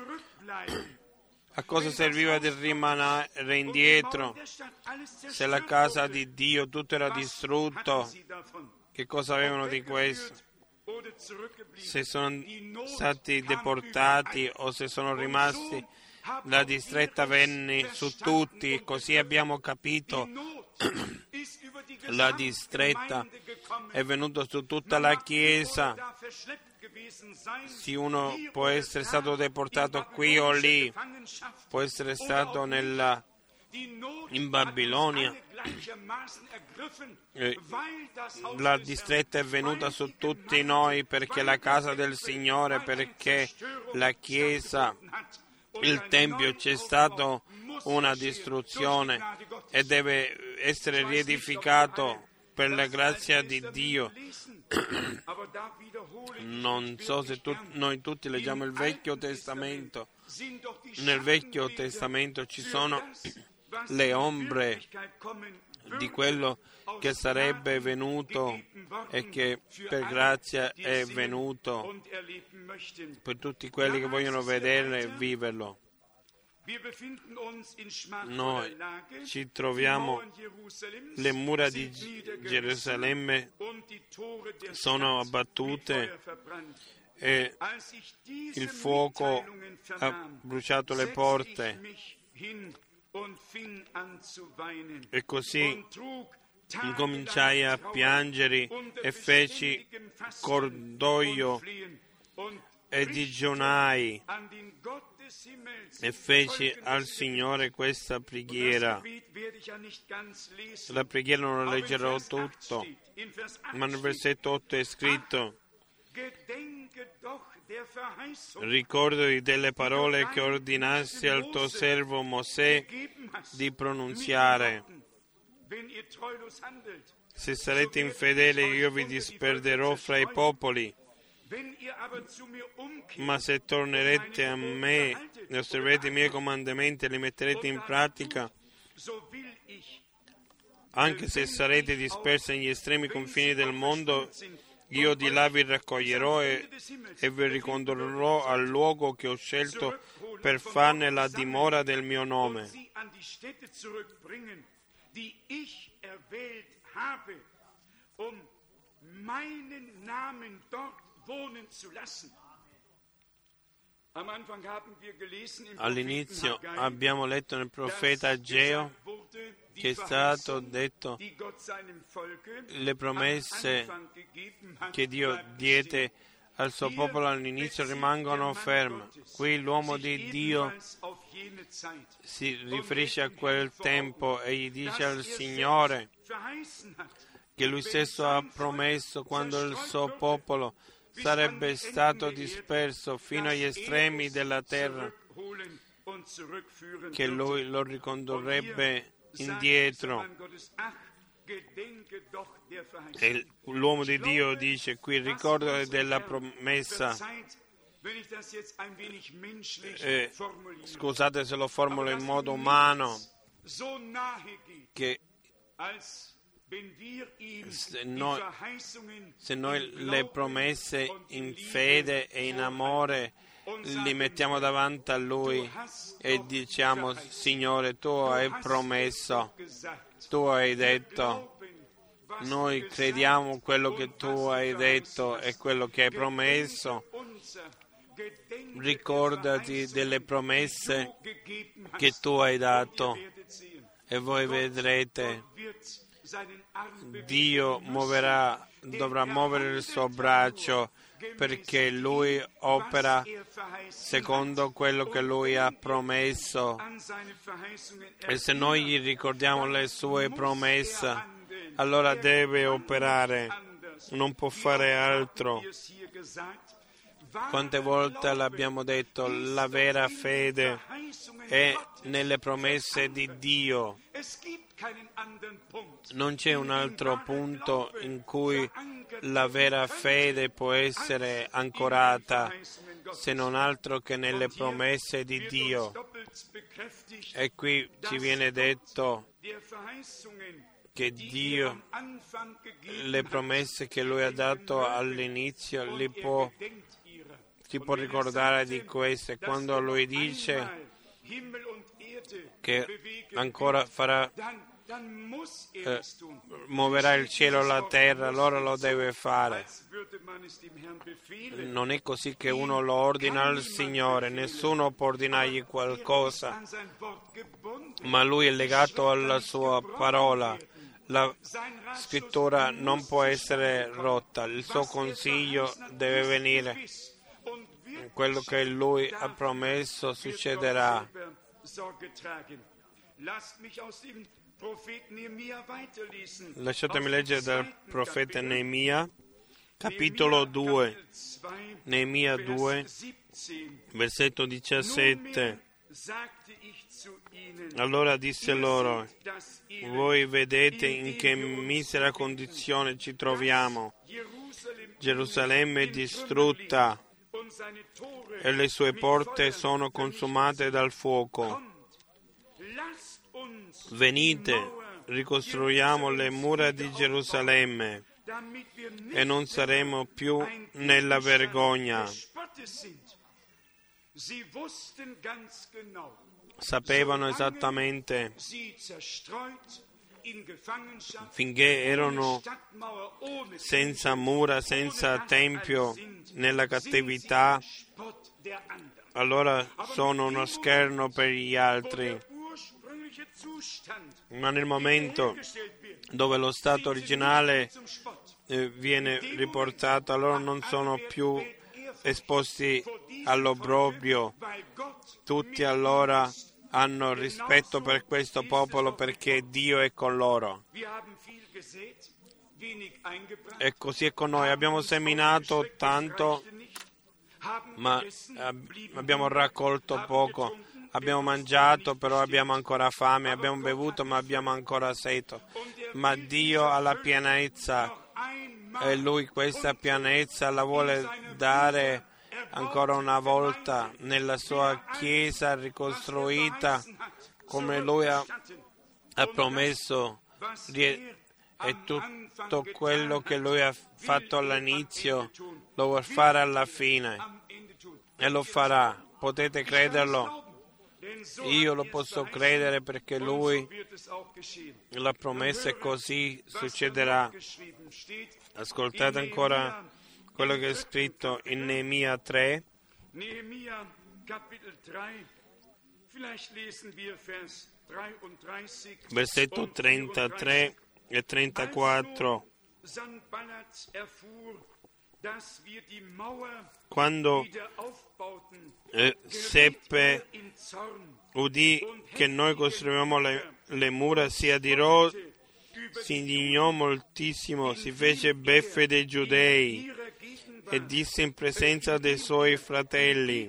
A cosa serviva di rimanere indietro se la casa di Dio tutto era distrutto? Che cosa avevano di questo? Se sono stati deportati o se sono rimasti, la distretta venne su tutti, così abbiamo capito. La distretta è venuta su tutta la Chiesa. Sì, uno può essere stato deportato qui o lì, può essere stato in Babilonia. La distretta è venuta su tutti noi perché la casa del Signore, perché la Chiesa, il Tempio, c'è stata una distruzione e deve essere riedificato per la grazia di Dio. Non so se noi tutti leggiamo il Vecchio Testamento. Nel Vecchio Testamento ci sono le ombre di quello che sarebbe venuto e che per grazia è venuto, per tutti quelli che vogliono vederlo e viverlo. Noi ci troviamo, le mura di Gerusalemme sono abbattute e il fuoco ha bruciato le porte. E così incominciai a piangere e feci cordoglio e digiunai e feci al Signore questa preghiera. La preghiera non la leggerò tutto, ma nel versetto 8 è scritto: ricordati delle parole che ordinassi al tuo servo Mosè di pronunziare. Se sarete infedeli, io vi disperderò fra i popoli. Ma se tornerete a me e osserverete i miei comandamenti e li metterete in pratica, anche se sarete dispersi negli estremi confini del mondo, io di là vi raccoglierò e vi ricondurrò al luogo che ho scelto per farne la dimora del mio nome. All'inizio abbiamo letto nel profeta Ageo che è stato detto le promesse che Dio diede al suo popolo all'inizio rimangono ferme. Qui l'uomo di Dio si riferisce a quel tempo e gli dice al Signore che lui stesso ha promesso quando il suo popolo sarebbe stato disperso fino agli estremi della terra, che lui lo ricondurrebbe indietro. E l'uomo di Dio dice qui: ricordati della promessa. Scusate se lo formulo in modo umano, che se noi le promesse in fede e in amore li mettiamo davanti a Lui e diciamo: Signore, Tu hai promesso, Tu hai detto, noi crediamo quello che Tu hai detto e quello che hai promesso. Ricordati delle promesse che Tu hai dato e voi vedrete, Dio dovrà muovere il suo braccio, perché Lui opera secondo quello che Lui ha promesso. E se noi gli ricordiamo le sue promesse, allora deve operare, non può fare altro. Quante volte l'abbiamo detto, la vera fede è nelle promesse di Dio. Non c'è un altro punto in cui la vera fede può essere ancorata, se non altro che nelle promesse di Dio. E qui ci viene detto che Dio, le promesse che Lui ha dato all'inizio, si può ricordare di queste. Quando Lui dice che ancora muoverà il cielo e la terra, allora lo deve fare. Non è così che uno lo ordina al Signore, nessuno può ordinargli qualcosa, ma Lui è legato alla sua parola. La scrittura non può essere rotta, il suo consiglio deve venire. Quello che Lui ha promesso succederà. Lasciatemi leggere dal profeta Neemia, capitolo 2, Neemia 2, versetto 17. Allora disse loro: voi vedete in che misera condizione ci troviamo. Gerusalemme è distrutta e le sue porte sono consumate dal fuoco. Venite, ricostruiamo le mura di Gerusalemme e non saremo più nella vergogna. Sapevano esattamente, finché erano senza mura, senza tempio, nella cattività, allora sono uno scherno per gli altri. Ma nel momento dove lo stato originale viene riportato, allora non sono più esposti all'obbrobrio. Tutti allora hanno rispetto per questo popolo, perché Dio è con loro. E così è con noi. Abbiamo seminato tanto, ma abbiamo raccolto poco. Abbiamo mangiato, però abbiamo ancora fame. Abbiamo bevuto, ma abbiamo ancora sete. Ma Dio ha la pienezza e Lui questa pienezza la vuole dare ancora una volta nella sua Chiesa ricostruita come Lui ha promesso. E tutto quello che Lui ha fatto all'inizio lo vuole fare alla fine e lo farà. Potete crederlo? Io lo posso credere, perché Lui la promessa è così, succederà. Ascoltate ancora quello che è scritto in Neemia 3. Versetto 33 e 34. Quando seppe, udì che noi costruivamo le mura, si adirò, si indignò moltissimo, si fece beffe dei giudei e disse in presenza dei suoi fratelli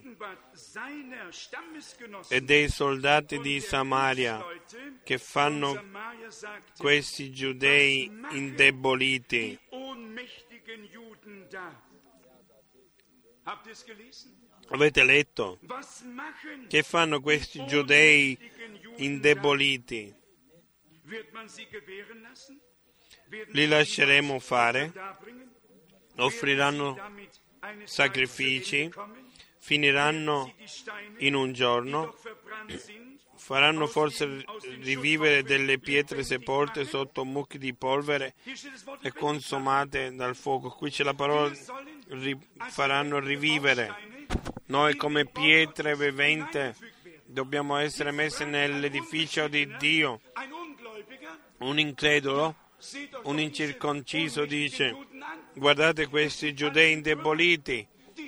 e dei soldati di Samaria: che fanno questi giudei indeboliti? Avete letto? Che fanno questi giudei indeboliti? Li lasceremo fare? Offriranno sacrifici? finiranno in un giorno, faranno forse rivivere delle pietre sepolte sotto mucchi di polvere e consumate dal fuoco. Qui c'è la parola faranno rivivere. Noi come pietre viventi dobbiamo essere messi nell'edificio di Dio. Un incredulo, un incirconciso dice: guardate questi giudei indeboliti,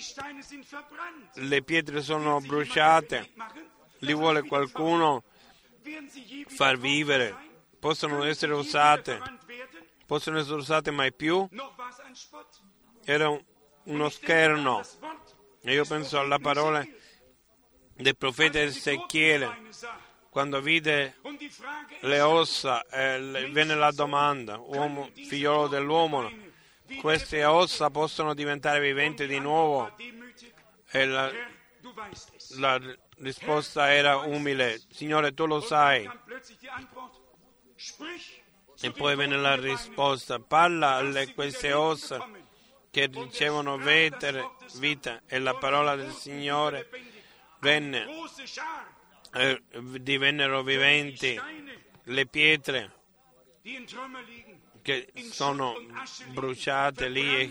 le pietre sono bruciate, li vuole qualcuno far vivere, possono essere usate mai più? Era uno scherno. E io penso alla parola del profeta Ezechiele, quando vide le ossa, venne la domanda: uomo, figliolo dell'uomo, queste ossa possono diventare viventi di nuovo? E la risposta era umile: Signore, tu lo sai. E poi venne la risposta: parla a queste ossa che ricevono vita. E la parola del Signore divennero viventi. Le pietre che sono bruciate lì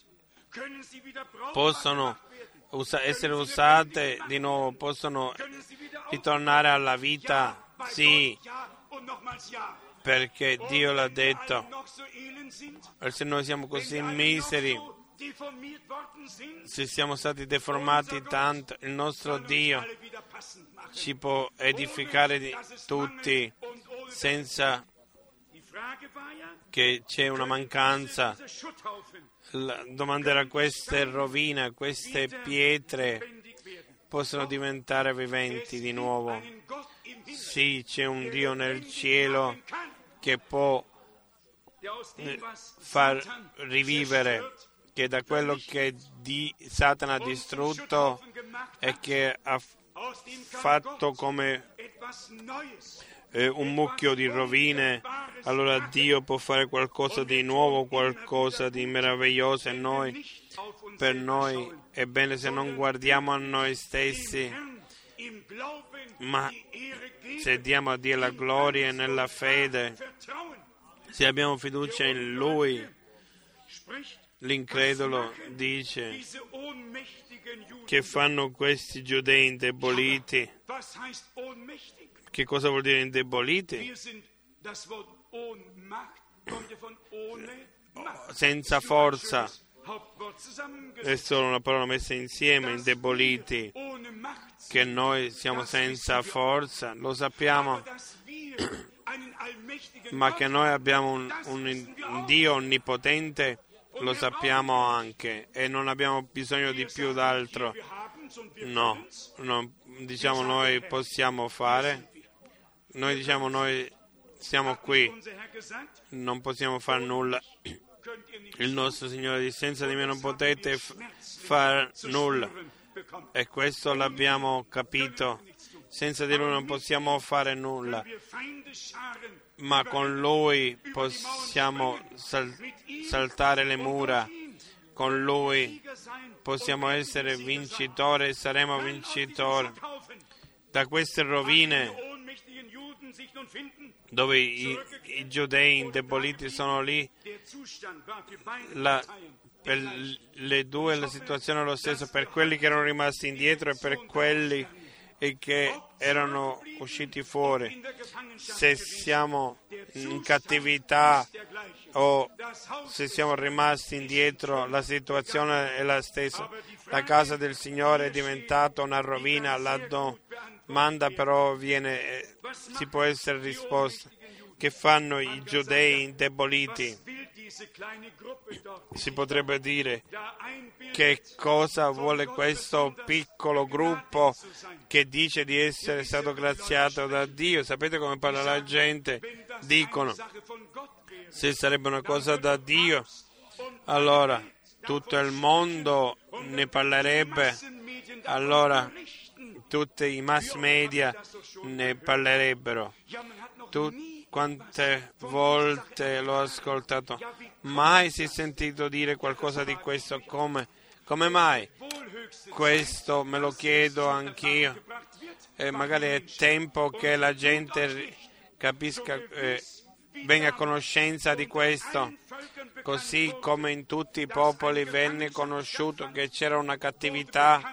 possono essere usate di nuovo, possono ritornare alla vita, sì, perché Dio l'ha detto. E se noi siamo così miseri, se siamo stati deformati tanto, il nostro Dio ci può edificare tutti senza che c'è una mancanza. La domanda era: queste rovine, queste pietre possono diventare viventi di nuovo? Sì, c'è un Dio nel cielo che può far rivivere, che da quello che Satana ha distrutto e che ha fatto come un mucchio di rovine, allora Dio può fare qualcosa di nuovo, qualcosa di meraviglioso. E per noi è bene se non guardiamo a noi stessi, ma se diamo a Dio la gloria nella fede, se abbiamo fiducia in Lui. L'incredulo dice: che fanno questi giudei indeboliti? Che cosa vuol dire indeboliti? Senza forza. È solo una parola messa insieme, indeboliti. Che noi siamo senza forza, lo sappiamo, ma che noi abbiamo un Dio onnipotente, lo sappiamo anche, e non abbiamo bisogno di più d'altro. No, diciamo noi possiamo fare, noi diciamo noi siamo qui, non possiamo fare nulla. Il nostro Signore dice: senza di me non potete fare nulla, e questo l'abbiamo capito. Senza di Lui non possiamo fare nulla, ma con Lui possiamo saltare le mura, con Lui possiamo essere vincitori e saremo vincitori. Da queste rovine dove i giudei indeboliti sono lì, per le due la situazione è lo stesso, per quelli che erano rimasti indietro e per quelli che erano usciti fuori. Se siamo in cattività o se siamo rimasti indietro, la situazione è la stessa. La casa del Signore è diventata una rovina, la domanda però si può essere risposta: che fanno i giudei indeboliti? Si potrebbe dire: che cosa vuole questo piccolo gruppo che dice di essere stato graziato da Dio? Sapete come parla la gente? Dicono: se sarebbe una cosa da Dio, allora tutto il mondo ne parlerebbe, allora tutti i mass media ne parlerebbero. Quante volte l'ho ascoltato, mai si è sentito dire qualcosa di questo? Come mai? questo me lo chiedo anch'io. Magari è tempo che la gente capisca, venga a conoscenza di questo, così come in tutti i popoli venne conosciuto che c'era una cattività,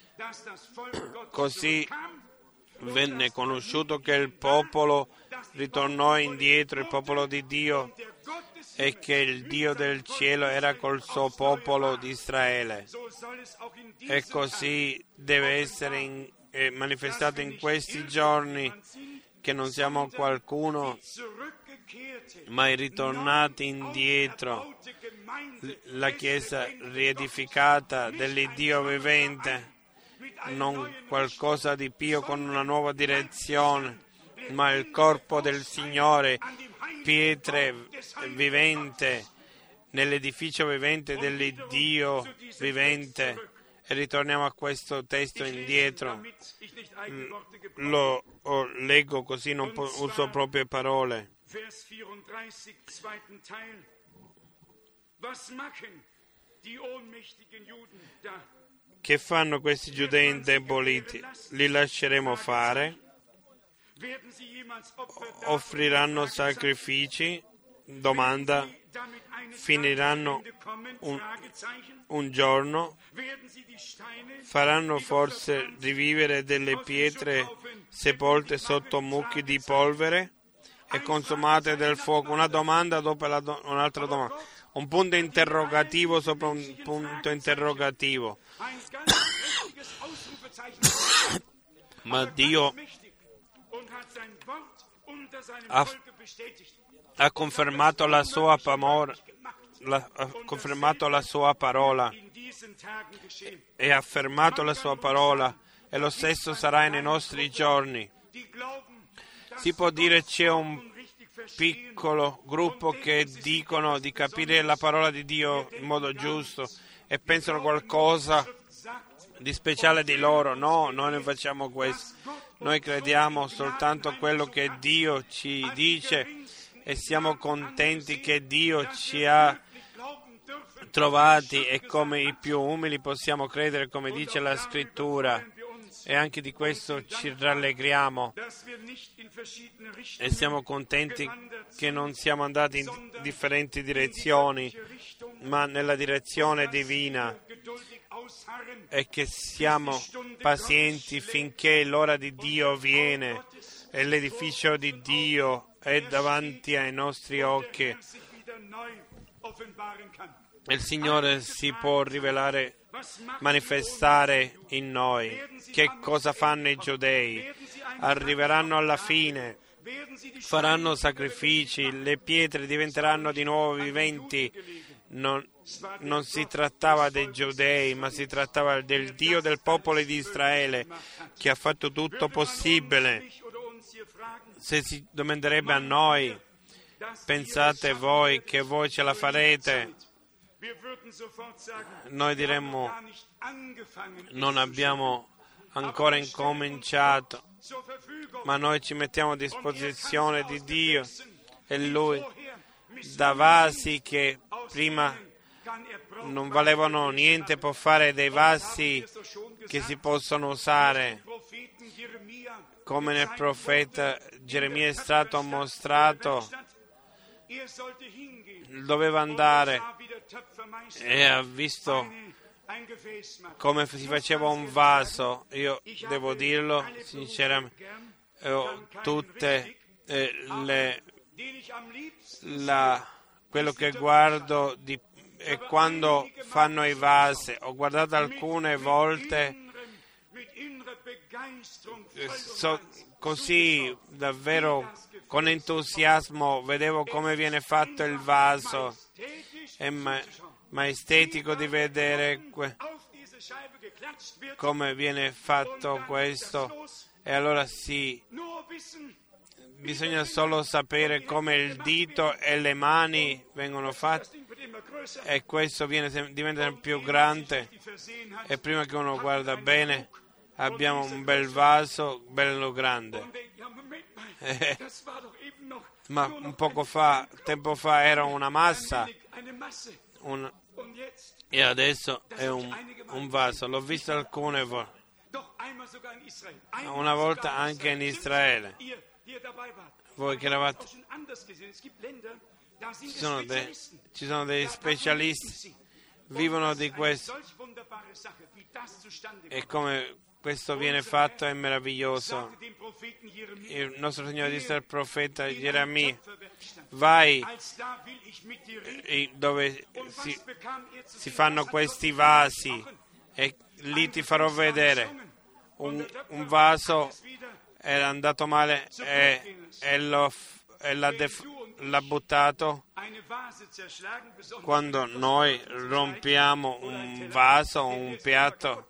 così venne conosciuto che il popolo ritornò indietro, il popolo di Dio, e che il Dio del cielo era col suo popolo di Israele. E così deve essere manifestato in questi giorni, che non siamo qualcuno, ma i ritornati indietro, la Chiesa riedificata dell'Iddio vivente, non qualcosa di più con una nuova direzione, ma il corpo del Signore, pietre vivente, nell'edificio vivente dell'Iddio vivente. E ritorniamo a questo testo indietro. Lo leggo così non uso proprie parole. Vers 34, zweiten Teil. Was machen die ohnmächtigen Juden da? Che fanno questi giudei indeboliti? Li lasceremo fare? Offriranno sacrifici? Domanda. Finiranno un giorno? Faranno forse rivivere delle pietre sepolte sotto mucchi di polvere e consumate del fuoco? Una domanda dopo un'altra domanda. Un punto interrogativo sopra un punto interrogativo. Ma Dio ha confermato la sua parola e ha affermato la sua parola, e lo stesso sarà nei nostri giorni. Si può dire c'è un piccolo gruppo che dicono di capire la parola di Dio in modo giusto e pensano qualcosa di speciale di loro. No, noi non facciamo questo. Noi crediamo soltanto quello che Dio ci dice e siamo contenti che Dio ci ha trovati, e come i più umili possiamo credere come dice la Scrittura, e anche di questo ci rallegriamo e siamo contenti che non siamo andati in differenti direzioni, ma nella direzione divina, e che siamo pazienti finché l'ora di Dio viene e l'edificio di Dio è davanti ai nostri occhi. Il Signore si può rivelare, manifestare in noi. Che cosa fanno i giudei? Arriveranno alla fine, faranno sacrifici, le pietre diventeranno di nuovo viventi. Non si trattava dei giudei, ma si trattava del Dio del popolo di Israele, che ha fatto tutto possibile. Se si domanderebbe a noi, pensate voi che voi ce la farete? Noi diremmo non abbiamo ancora incominciato, ma noi ci mettiamo a disposizione di Dio, e Lui da vasi che prima non valevano niente può fare dei vasi che si possono usare, come nel profeta Geremia è stato mostrato. Doveva andare e ha visto come si faceva un vaso. Io devo dirlo sinceramente, tutte quello che guardo è quando fanno i vasi. Ho guardato alcune volte così davvero con entusiasmo, vedevo come viene fatto il vaso. È maestetico di vedere come viene fatto questo. E allora sì, bisogna solo sapere come il dito e le mani vengono fatti, e questo diventa più grande, e prima che uno guarda bene abbiamo un bel vaso bello grande. Ma tempo fa era una massa, e adesso è un vaso. L'ho visto alcune volte, una volta anche in Israele. Voi che eravate, ci sono dei specialisti, vivono di questo, e come questo viene fatto è meraviglioso. Il nostro Signore disse al profeta Geremia: vai dove si fanno questi vasi e lì ti farò vedere. Un vaso era andato male e l'ha buttato. Quando noi rompiamo un vaso, un piatto,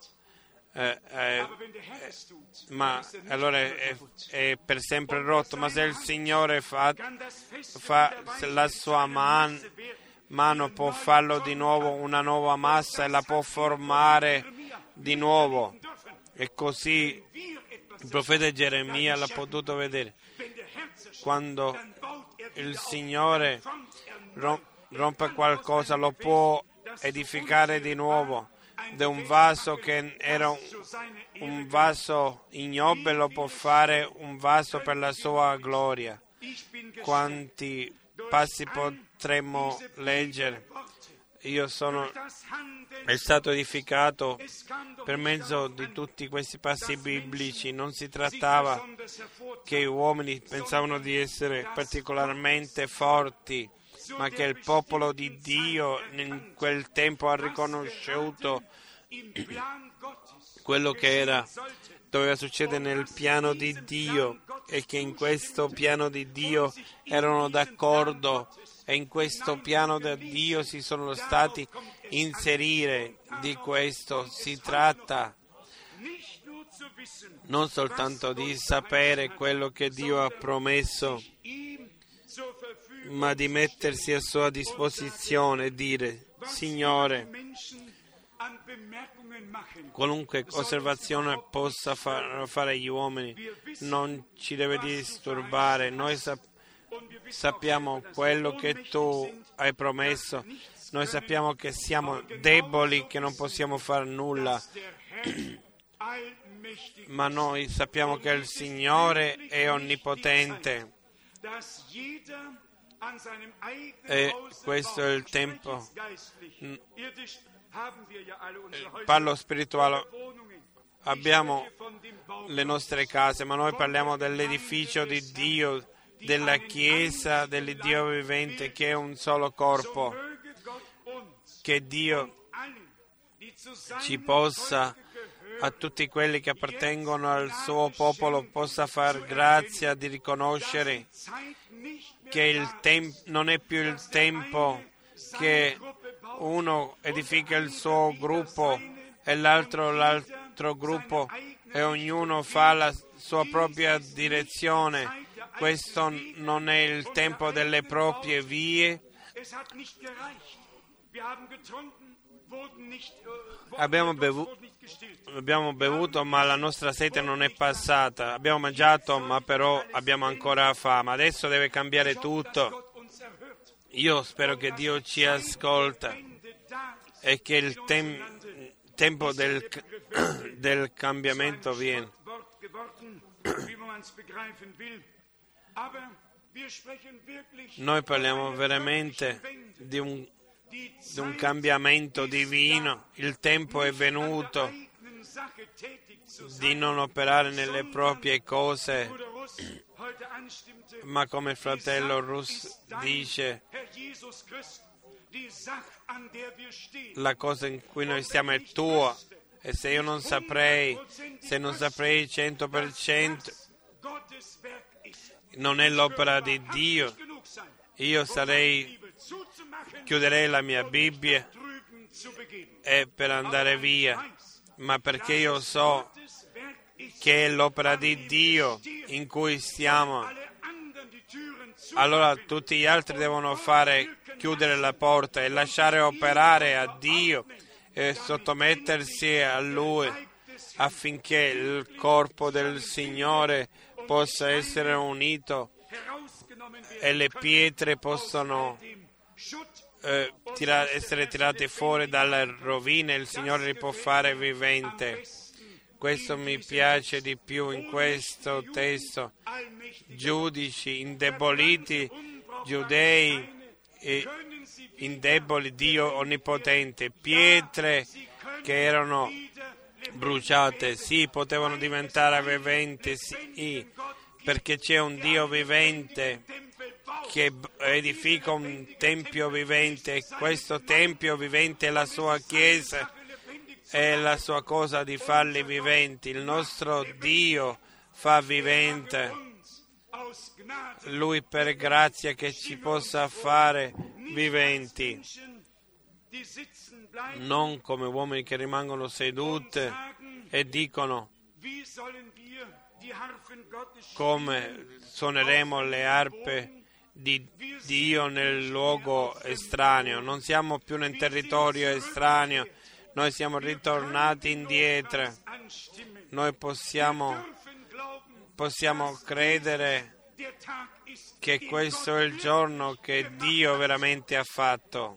ma allora è per sempre rotto. Ma se il Signore fa la sua mano, può farlo di nuovo una nuova massa e la può formare di nuovo. E così il profeta Geremia l'ha potuto vedere. Quando il Signore rompe qualcosa, lo può edificare di nuovo. Da un vaso che era un vaso ignobile, lo può fare un vaso per la sua gloria. Quanti passi potremmo leggere? È stato edificato per mezzo di tutti questi passi biblici. Non si trattava che gli uomini pensavano di essere particolarmente forti, ma che il popolo di Dio in quel tempo ha riconosciuto quello che doveva succedere nel piano di Dio, e che in questo piano di Dio erano d'accordo, e in questo piano di Dio si sono stati inserire. Di questo si tratta, non soltanto di sapere quello che Dio ha promesso, ma di mettersi a sua disposizione e dire: Signore, qualunque osservazione possa fare gli uomini non ci deve disturbare. Noi sappiamo quello che tu hai promesso. Noi sappiamo che siamo deboli, che non possiamo fare nulla, ma noi sappiamo che il Signore è onnipotente. E questo è il tempo. Parlo spirituale. Abbiamo le nostre case, ma noi parliamo dell'edificio di Dio, della Chiesa dell'Iddio vivente, che è un solo corpo. Che Dio ci possa, a tutti quelli che appartengono al suo popolo, possa far grazia di riconoscere che non è più il tempo che uno edifica il suo gruppo e l'altro gruppo, e ognuno fa la sua propria direzione. Questo non è il tempo delle proprie vie. Abbiamo bevuto, ma la nostra sete non è passata. Abbiamo mangiato, ma però abbiamo ancora fame. Adesso deve cambiare tutto. Io spero che Dio ci ascolta e che il tempo del cambiamento viene. Noi parliamo veramente di un cambiamento divino. Il tempo è venuto di non operare nelle proprie cose, ma come il fratello Russ dice, la cosa in cui noi stiamo è tua, e se io non saprei 100%, non è l'opera di Dio, io chiuderei la mia Bibbia e per andare via, ma perché io so che è l'opera di Dio in cui stiamo, allora tutti gli altri devono chiudere la porta e lasciare operare a Dio e sottomettersi a Lui, affinché il corpo del Signore possa essere unito e le pietre possano essere tirati fuori dalla rovina, il Signore li può fare vivente. Questo mi piace di più in questo testo. Giudici indeboliti, giudei indeboli, Dio onnipotente, pietre che erano bruciate, sì, potevano diventare viventi, sì, perché c'è un Dio vivente che edifica un tempio vivente, e questo tempio vivente è la sua Chiesa, è la sua cosa di farli viventi. Il nostro Dio fa vivente. Lui per grazia che ci possa fare viventi, non come uomini che rimangono seduti e dicono come suoneremo le arpe di Dio nel luogo estraneo. Non siamo più nel territorio estraneo, noi siamo ritornati indietro. Noi possiamo credere che questo è il giorno che Dio veramente ha fatto.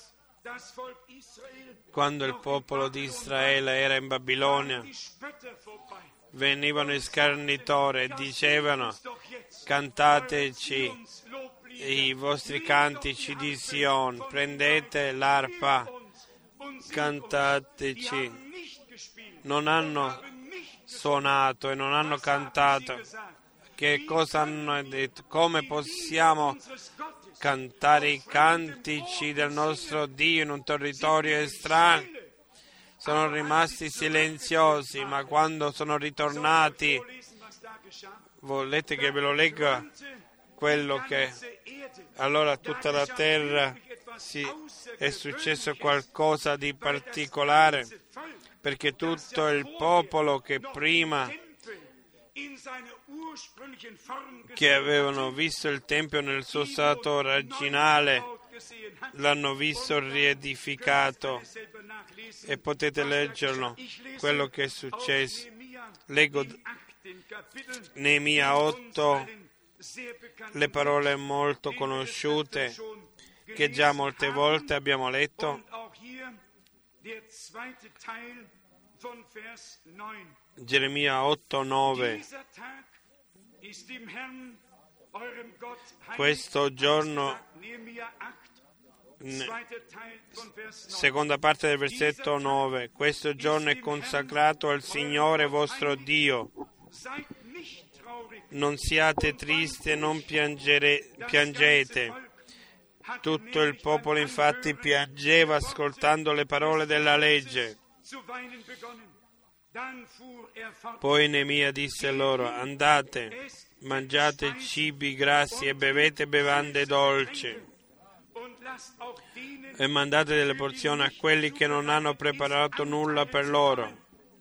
Quando il popolo di Israele era in Babilonia, venivano i schernitori e dicevano: cantateci i vostri cantici di Sion, prendete l'arpa, cantateci. Non hanno suonato e non hanno cantato. Che cosa hanno detto? Come possiamo cantare i cantici del nostro Dio in un territorio estraneo? Sono rimasti silenziosi, ma quando sono ritornati, volete che ve lo legga quello che... Allora tutta la terra è successo qualcosa di particolare, perché tutto il popolo che prima che avevano visto il Tempio nel suo stato originale l'hanno visto riedificato, e potete leggerlo, quello che è successo. Leggo Neemia 8, le parole molto conosciute che già molte volte abbiamo letto. Geremia 8:9. Questo giorno, seconda parte del versetto 9, questo giorno è consacrato al Signore vostro Dio. Non siate tristi e non piangete. Tutto il popolo infatti piangeva ascoltando le parole della legge. Poi Neemia disse loro: andate, mangiate cibi grassi e bevete bevande dolci, e mandate delle porzioni a quelli che non hanno preparato nulla per loro,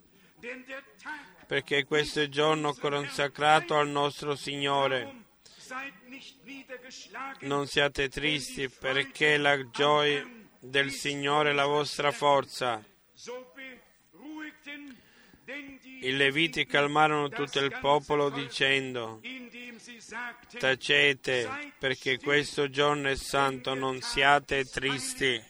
perché questo è il giorno consacrato al nostro Signore. Non siate tristi, perché la gioia del Signore è la vostra forza. I Leviti calmarono tutto il popolo dicendo: tacete, perché questo giorno è santo, non siate tristi.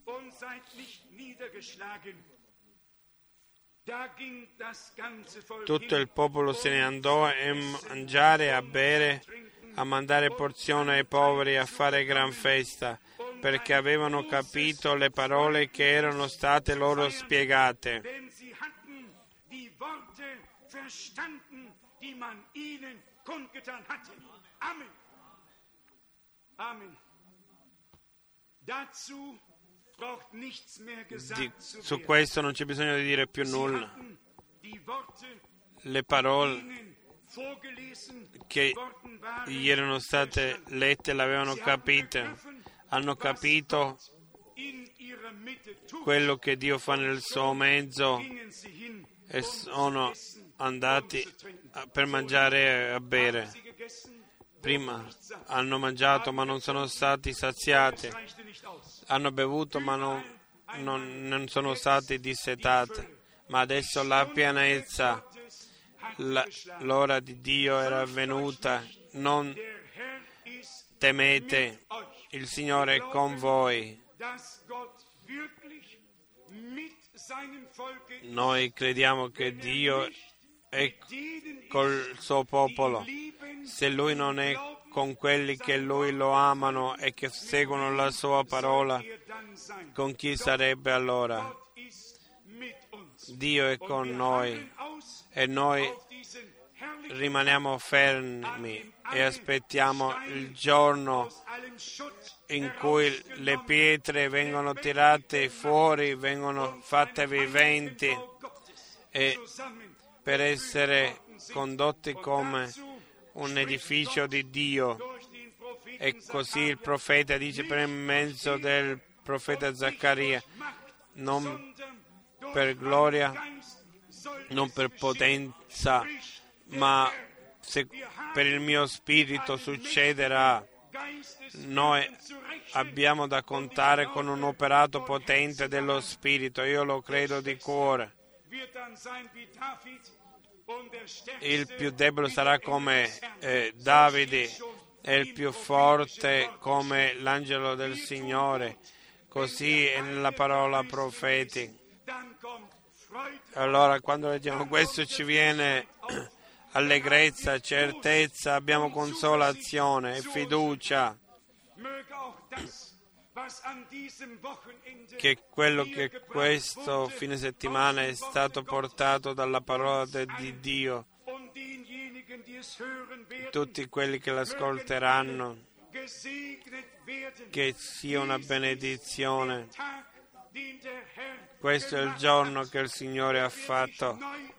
Tutto il popolo se ne andò a mangiare, a bere, a mandare porzioni ai poveri, a fare gran festa, perché avevano capito le parole che erano state loro spiegate. Su questo non c'è bisogno di dire più nulla. Le parole che gli erano state lette l'avevano capite, hanno capito quello che Dio fa nel suo mezzo e sono andati per mangiare e a bere. Prima hanno mangiato ma non sono stati saziati, hanno bevuto ma non sono stati dissetati, ma adesso la pienezza, l'ora di Dio era venuta. Non temete, il Signore è con voi. Noi crediamo che Dio è col suo popolo. Se Lui non è con quelli che Lui lo amano e che seguono la sua parola, con chi sarebbe allora? Dio è con noi e noi rimaniamo fermi e aspettiamo il giorno in cui le pietre vengono tirate fuori, vengono fatte viventi e per essere condotti come un edificio di Dio. E così il profeta dice per mezzo del profeta Zaccaria: non per gloria, non per potenza, ma per il mio spirito succederà. Noi abbiamo da contare con un operato potente dello Spirito, io lo credo di cuore. Il più debole sarà come Davide e il più forte come l'angelo del Signore. Così è nella parola profetica. Allora, quando leggiamo questo ci viene allegrezza, certezza, abbiamo consolazione e fiducia che quello che questo fine settimana è stato portato dalla parola di Dio, tutti quelli che l'ascolteranno, che sia una benedizione. Questo è il giorno che il Signore ha fatto.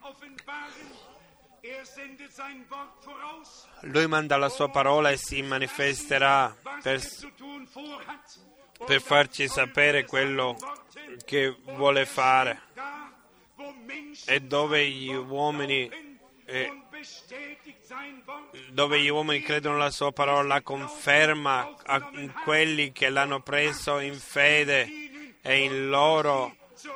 Lui manda la sua parola e si manifesterà per farci sapere quello che vuole fare. E dove gli uomini credono alla sua parola, la conferma a quelli che l'hanno preso in fede e in loro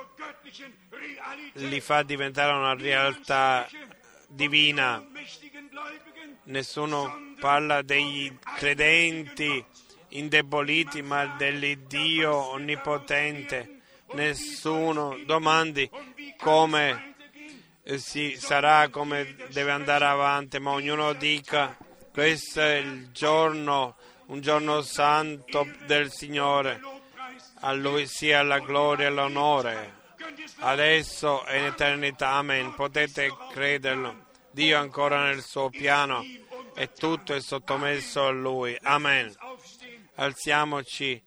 li fa diventare una realtà divina. Nessuno parla degli credenti indeboliti, ma dell'Iddio onnipotente. Nessuno domandi come si sarà, come deve andare avanti, ma ognuno dica: questo è il giorno, un giorno santo del Signore. A Lui sia la gloria e l'onore, adesso e in eternità. Amen. Potete crederlo. Dio è ancora nel suo piano e tutto è sottomesso a Lui. Amen. Alziamoci.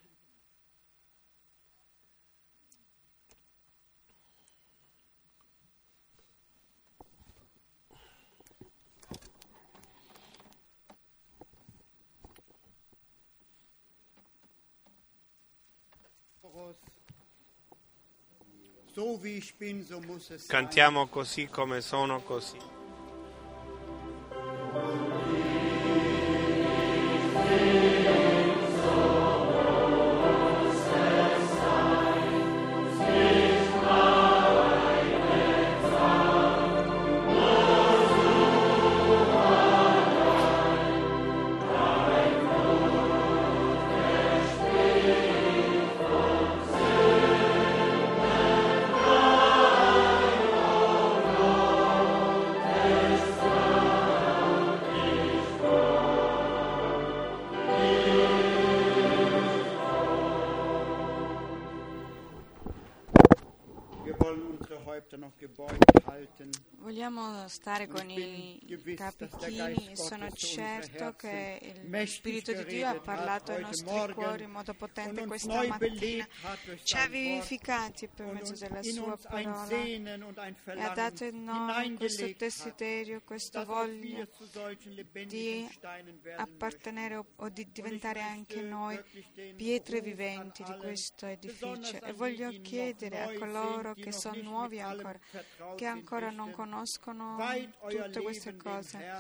Cantiamo così come sono, così. Vogliamo stare con i capi chini e sono certo che il Spirito di Dio ha parlato ai nostri cuori in modo potente questa mattina, ci ha vivificati per mezzo della sua parola e ha dato in noi questo desiderio, questa voglia di appartenere o di diventare anche noi pietre viventi di questo edificio. E voglio chiedere a coloro che sono nuovi ancora, che ancora non conoscono tutte queste cose,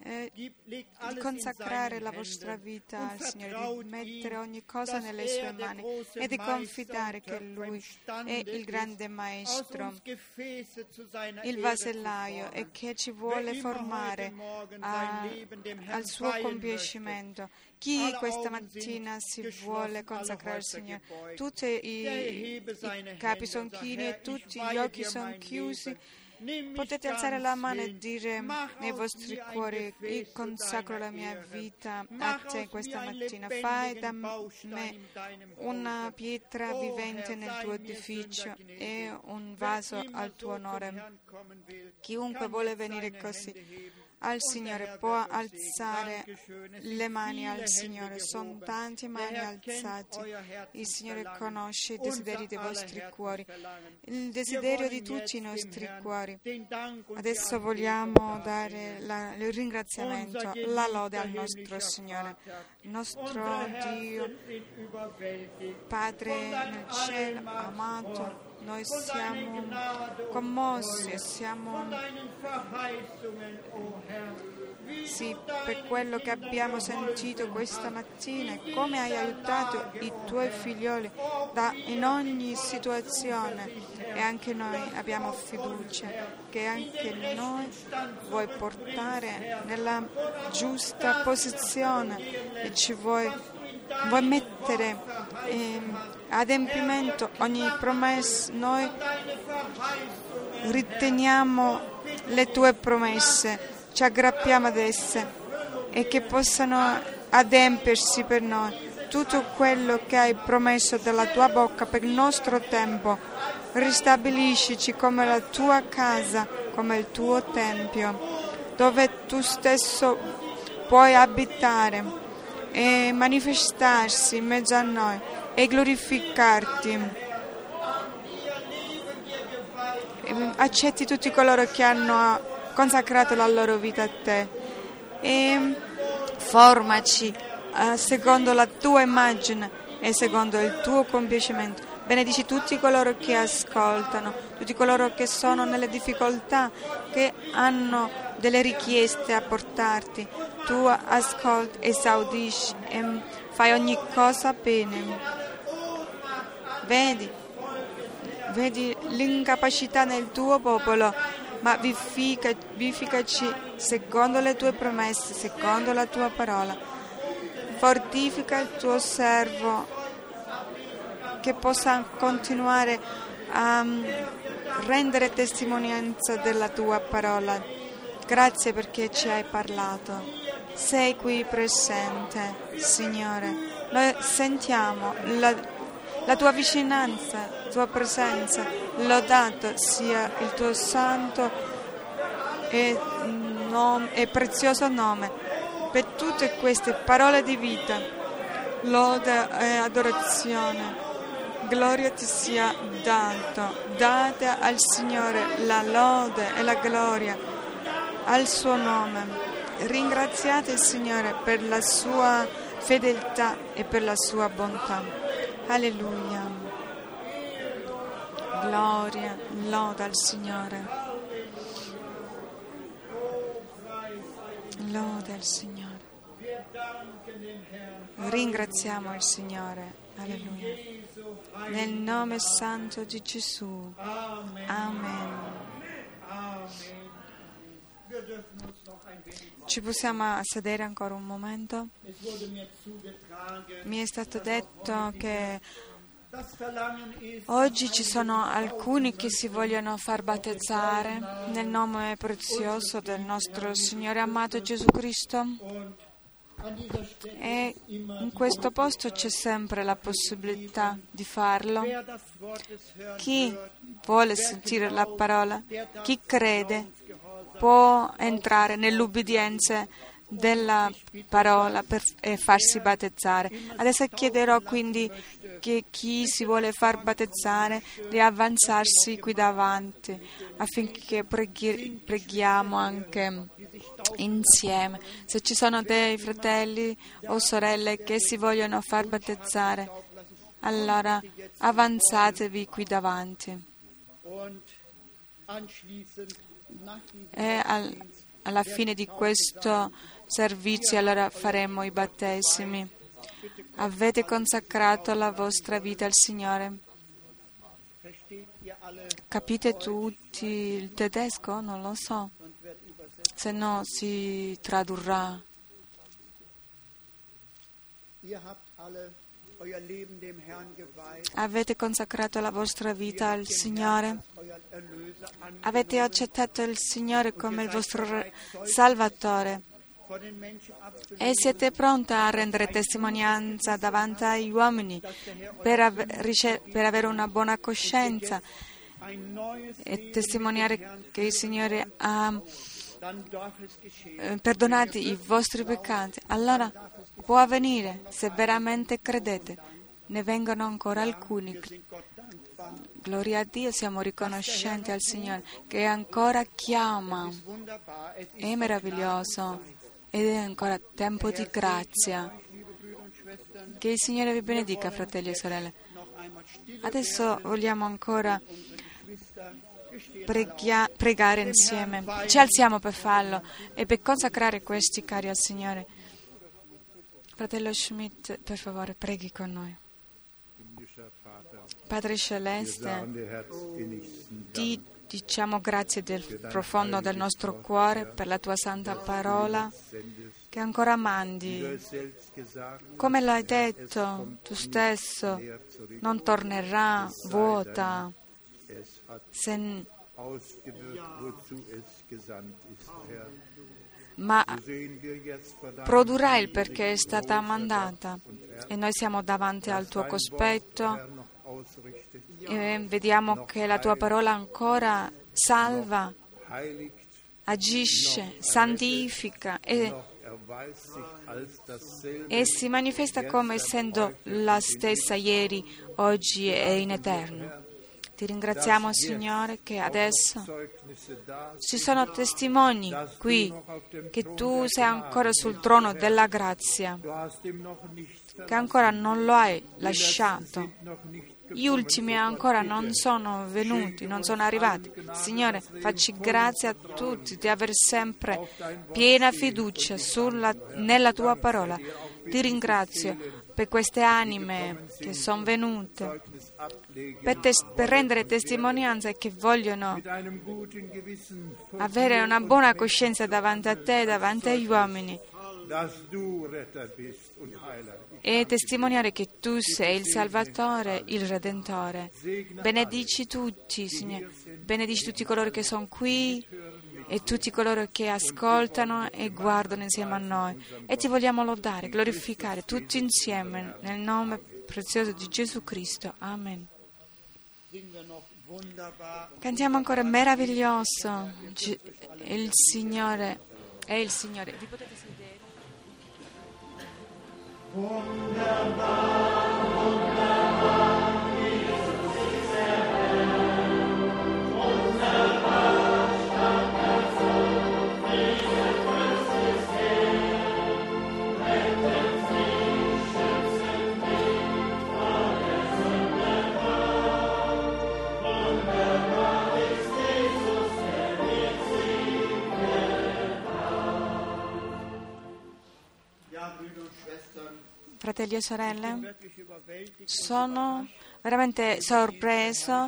di consacrare la vostra vita al Signore, di mettere ogni cosa nelle sue mani e di confidare che Lui è il grande Maestro, il vasellaio, e che ci vuole formare al suo compiacimento. Chi questa mattina si vuole consacrare al Signore? Tutti i capi sono chini e tutti gli occhi sono chiusi. Potete alzare la mano e dire nei vostri cuori: io consacro la mia vita a te questa mattina. Fai da me una pietra vivente nel tuo edificio e un vaso al tuo onore. Chiunque vuole venire così al Signore può alzare le mani al Signore. Sono tante mani alzate. Il Signore conosce i desideri dei vostri cuori, il desiderio di tutti i nostri cuori. Adesso vogliamo dare il ringraziamento, la lode al nostro Signore, nostro Dio, Padre nel cielo, amato. Noi siamo commossi e siamo per quello che abbiamo sentito questa mattina, come hai aiutato i tuoi figlioli in ogni situazione, e anche noi abbiamo fiducia che anche noi vuoi portare nella giusta posizione e ci vuoi mettere adempimento ogni promessa. Noi riteniamo le tue promesse, ci aggrappiamo ad esse e che possano adempiersi per noi. Tutto quello che hai promesso dalla tua bocca per il nostro tempo, ristabiliscici come la tua casa, come il tuo tempio, dove tu stesso puoi abitare e manifestarsi in mezzo a noi e glorificarti. Accetti tutti coloro che hanno consacrato la loro vita a te e formaci secondo la tua immagine e secondo il tuo compiacimento. Benedici tutti coloro che ascoltano, tutti coloro che sono nelle difficoltà, che hanno delle richieste a portarti. Tu ascolti, esaudisci e fai ogni cosa bene. Vedi l'incapacità nel tuo popolo, ma vivificaci secondo le tue promesse, secondo la tua parola. Fortifica il tuo servo, che possa continuare a rendere testimonianza della tua parola. Grazie perché ci hai parlato. Sei qui presente, Signore. Noi sentiamo la tua vicinanza, la tua presenza. Lodato sia il tuo santo e prezioso nome per tutte queste parole di vita. Lode e adorazione. Gloria ti sia data al Signore la lode e la gloria al suo nome. Ringraziate il Signore per la sua fedeltà e per la sua bontà. Alleluia. Gloria, loda al Signore. Loda al Signore. Ringraziamo il Signore. Alleluia. Nel nome santo di Gesù. Amen. Ci possiamo sedere ancora un momento? Mi è stato detto che oggi ci sono alcuni che si vogliono far battezzare nel nome prezioso del nostro Signore amato Gesù Cristo. E in questo posto c'è sempre la possibilità di farlo. Chi vuole sentire la parola, chi crede, può entrare nell'ubbidienza della parola e farsi battezzare. Adesso chiederò quindi che chi si vuole far battezzare di avanzarsi qui davanti affinché preghiamo anche insieme. Se ci sono dei fratelli o sorelle che si vogliono far battezzare, allora avanzatevi qui davanti. E alla fine di questo servizio allora faremo i battesimi. Avete consacrato la vostra vita al Signore? Capite tutti il tedesco? Non lo so. Se no si tradurrà. Avete consacrato la vostra vita al Signore? Avete accettato il Signore come il vostro Salvatore? E siete pronta a rendere testimonianza davanti agli uomini per avere una buona coscienza e testimoniare che il Signore ha perdonato i vostri peccati? Allora può avvenire se veramente credete. Ne vengono ancora alcuni. Gloria a Dio, siamo riconoscenti al Signore che ancora chiama. È meraviglioso. Ed è ancora tempo di grazia. Che il Signore vi benedica, fratelli e sorelle. Adesso vogliamo ancora pregare insieme. Ci alziamo per farlo e per consacrare questi cari al Signore. Fratello Schmidt, per favore, preghi con noi. Padre Celeste, ti diciamo grazie del profondo del nostro cuore per la tua santa parola che ancora mandi. Come l'hai detto tu stesso, non tornerà vuota, ma produrrà il perché è stata mandata. E noi siamo davanti al tuo cospetto e vediamo che la tua parola ancora salva, agisce, santifica e si manifesta come essendo la stessa ieri, oggi e in eterno. Ti ringraziamo, Signore, che adesso ci sono testimoni qui che tu sei ancora sul trono della grazia, che ancora non lo hai lasciato. Gli ultimi ancora non sono venuti, non sono arrivati. Signore, facci grazia a tutti di avere sempre piena fiducia nella tua parola. Ti ringrazio per queste anime che sono venute per rendere testimonianza e che vogliono avere una buona coscienza davanti a te, davanti agli uomini, e testimoniare che tu sei il Salvatore, il Redentore. Benedici tutti, Signore, benedici tutti coloro che sono qui e tutti coloro che ascoltano e guardano insieme a noi. E ti vogliamo lodare, glorificare tutti insieme nel nome prezioso di Gesù Cristo. Amen. Cantiamo ancora meraviglioso. Il Signore è il Signore. Vi potete sedere? Wunderbar, wunderbar, Jesus ist der Herr. Wunderbar, starker Sohn, Friede, Christus Herr. Rettet mich, schützet mich vor der Sünde Macht. Wunderbar ist Jesus, der mit Sieg gebracht. Ja, Brüder und Schwestern, fratelli e sorelle, sono veramente sorpreso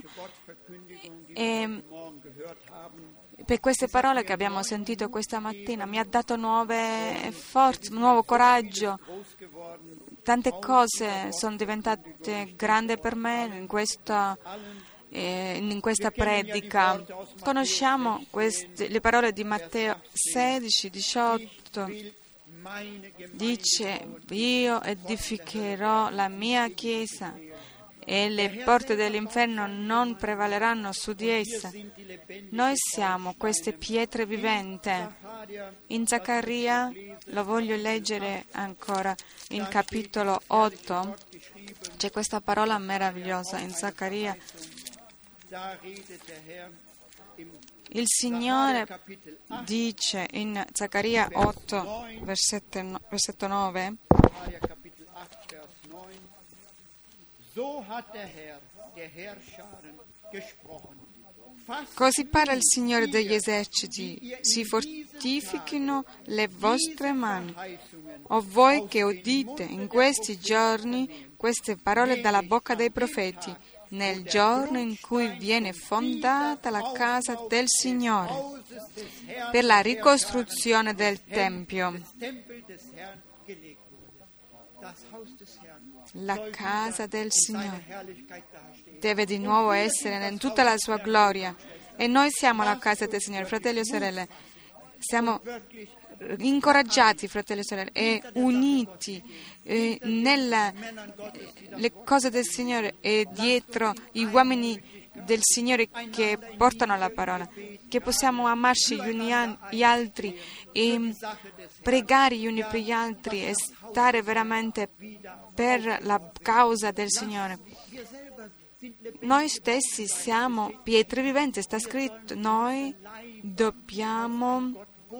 per queste parole che abbiamo sentito questa mattina. Mi ha dato nuove forze, nuovo coraggio. Tante cose sono diventate grandi per me in questa predica. Conosciamo le parole di Matteo 16, 18. Dice: io edificherò la mia chiesa e le porte dell'inferno non prevaleranno su di essa. Noi siamo queste pietre viventi. In Zaccaria, lo voglio leggere ancora, in capitolo 8, c'è questa parola meravigliosa in Zaccaria. Il Signore dice in Zaccaria 8, versetto 9: So hat der Herr Scharen, gesprochen. Così parla il Signore degli eserciti, si fortifichino le vostre mani. O voi che udite in questi giorni queste parole dalla bocca dei profeti, nel giorno in cui viene fondata la casa del Signore per la ricostruzione del Tempio. La casa del Signore deve di nuovo essere in tutta la sua gloria e noi siamo la casa del Signore, fratelli e sorelle. Siamo incoraggiati, fratelli e sorelle, e uniti nelle cose del Signore e dietro gli uomini del Signore che portano la parola, che possiamo amarci gli uni gli altri e pregare gli uni per gli altri e stare veramente per la causa del Signore. Noi stessi siamo pietre viventi, sta scritto, noi dobbiamo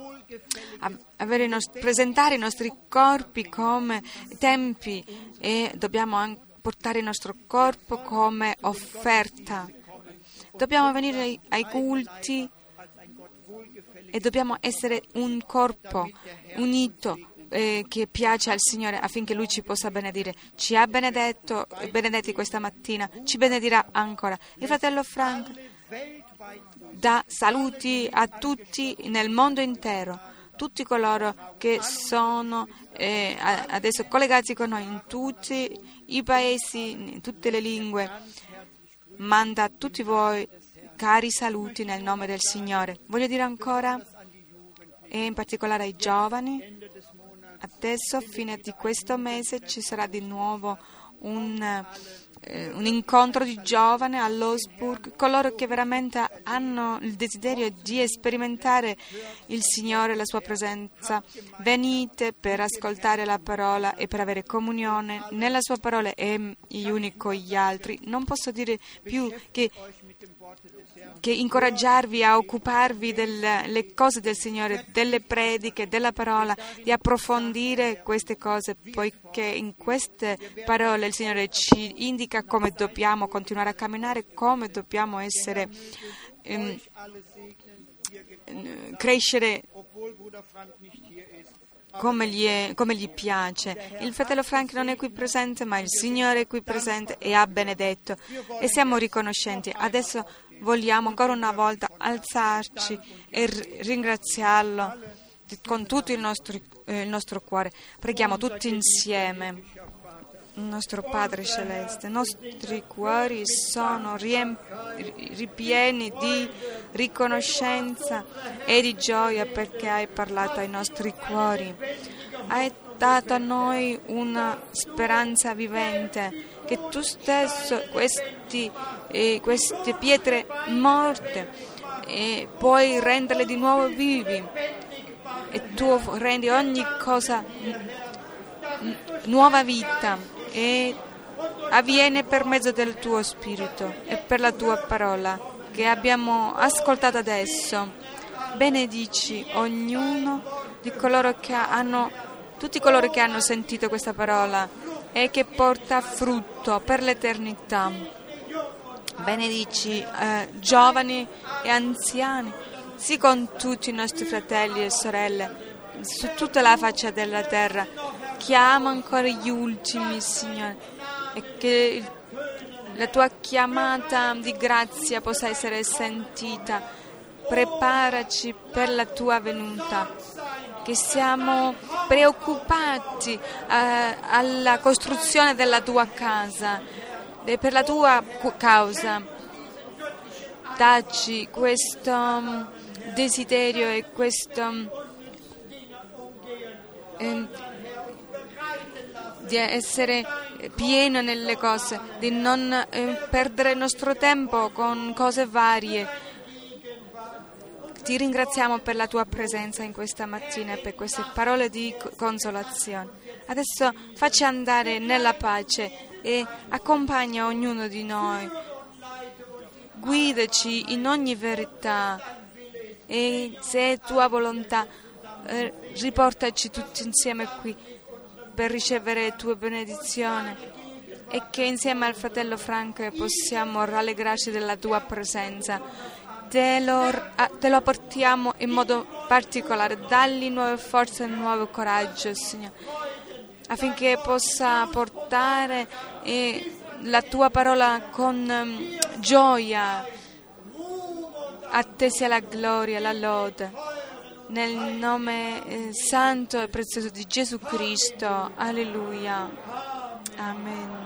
presentare i nostri corpi come tempi e dobbiamo anche portare il nostro corpo come offerta. Dobbiamo venire ai culti e dobbiamo essere un corpo unito che piace al Signore affinché Lui ci possa benedire. Ci ha benedetto, benedetti questa mattina, ci benedirà ancora. Il fratello Frank dà saluti a tutti nel mondo intero, tutti coloro che sono adesso collegati con noi in tutti i paesi, in tutte le lingue. Manda a tutti voi cari saluti nel nome del Signore. Voglio dire ancora, e in particolare ai giovani, adesso, fine di questo mese, ci sarà di nuovo un incontro di giovani all'Augsburg, coloro che veramente hanno il desiderio di sperimentare il Signore, la sua presenza. Venite per ascoltare la parola e per avere comunione nella sua parola e gli uni con gli altri. Non posso dire più che incoraggiarvi a occuparvi delle cose del Signore, delle prediche, della parola, di approfondire queste cose, poiché in queste parole il Signore ci indica come dobbiamo continuare a camminare, come dobbiamo essere, crescere come gli piace. Il fratello Frank non è qui presente, ma il Signore è qui presente e ha benedetto e siamo riconoscenti. Adesso vogliamo ancora una volta alzarci e ringraziarlo con tutto il nostro cuore. Preghiamo tutti insieme. Nostro Padre Celeste, i nostri cuori sono ripieni di riconoscenza e di gioia perché hai parlato ai nostri cuori. Hai dato a noi una speranza vivente, che tu stesso queste pietre morte puoi renderle di nuovo vivi e tu rendi ogni cosa nuova vita e avviene per mezzo del tuo Spirito e per la tua parola che abbiamo ascoltato adesso. Benedici ognuno di coloro che tutti coloro che hanno sentito questa parola e che porta frutto per l'eternità. Benedici giovani e anziani, sì, con tutti i nostri fratelli e sorelle su tutta la faccia della terra. Chiama ancora gli ultimi, Signore, e che la tua chiamata di grazia possa essere sentita. Preparaci per la tua venuta, che siamo preoccupati alla costruzione della tua casa e per la tua causa. Dacci questo desiderio e questo di essere pieno nelle cose, di non perdere il nostro tempo con cose varie. Ti ringraziamo per la tua presenza in questa mattina e per queste parole di consolazione. Adesso facci andare nella pace e accompagna ognuno di noi. Guidaci in ogni verità e, se è tua volontà, riportaci tutti insieme qui per ricevere tue benedizioni e che insieme al fratello Frank possiamo rallegrarci della tua presenza, te lo portiamo in modo particolare. Dagli nuove forze e nuovo coraggio, Signore, affinché possa portare la tua parola con gioia. A te sia la gloria, la lode, nel nome santo e prezioso di Gesù Cristo. Alleluia. Amen.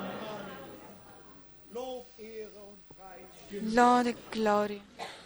Lode e gloria.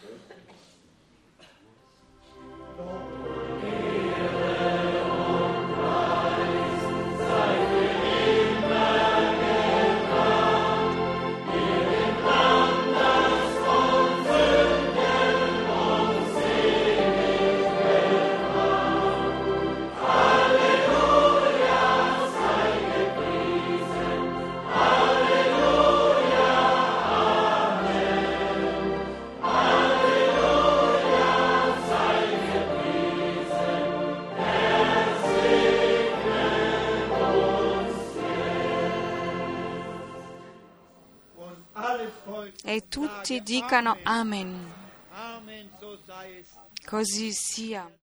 E tutti dicano Amen. Così sia.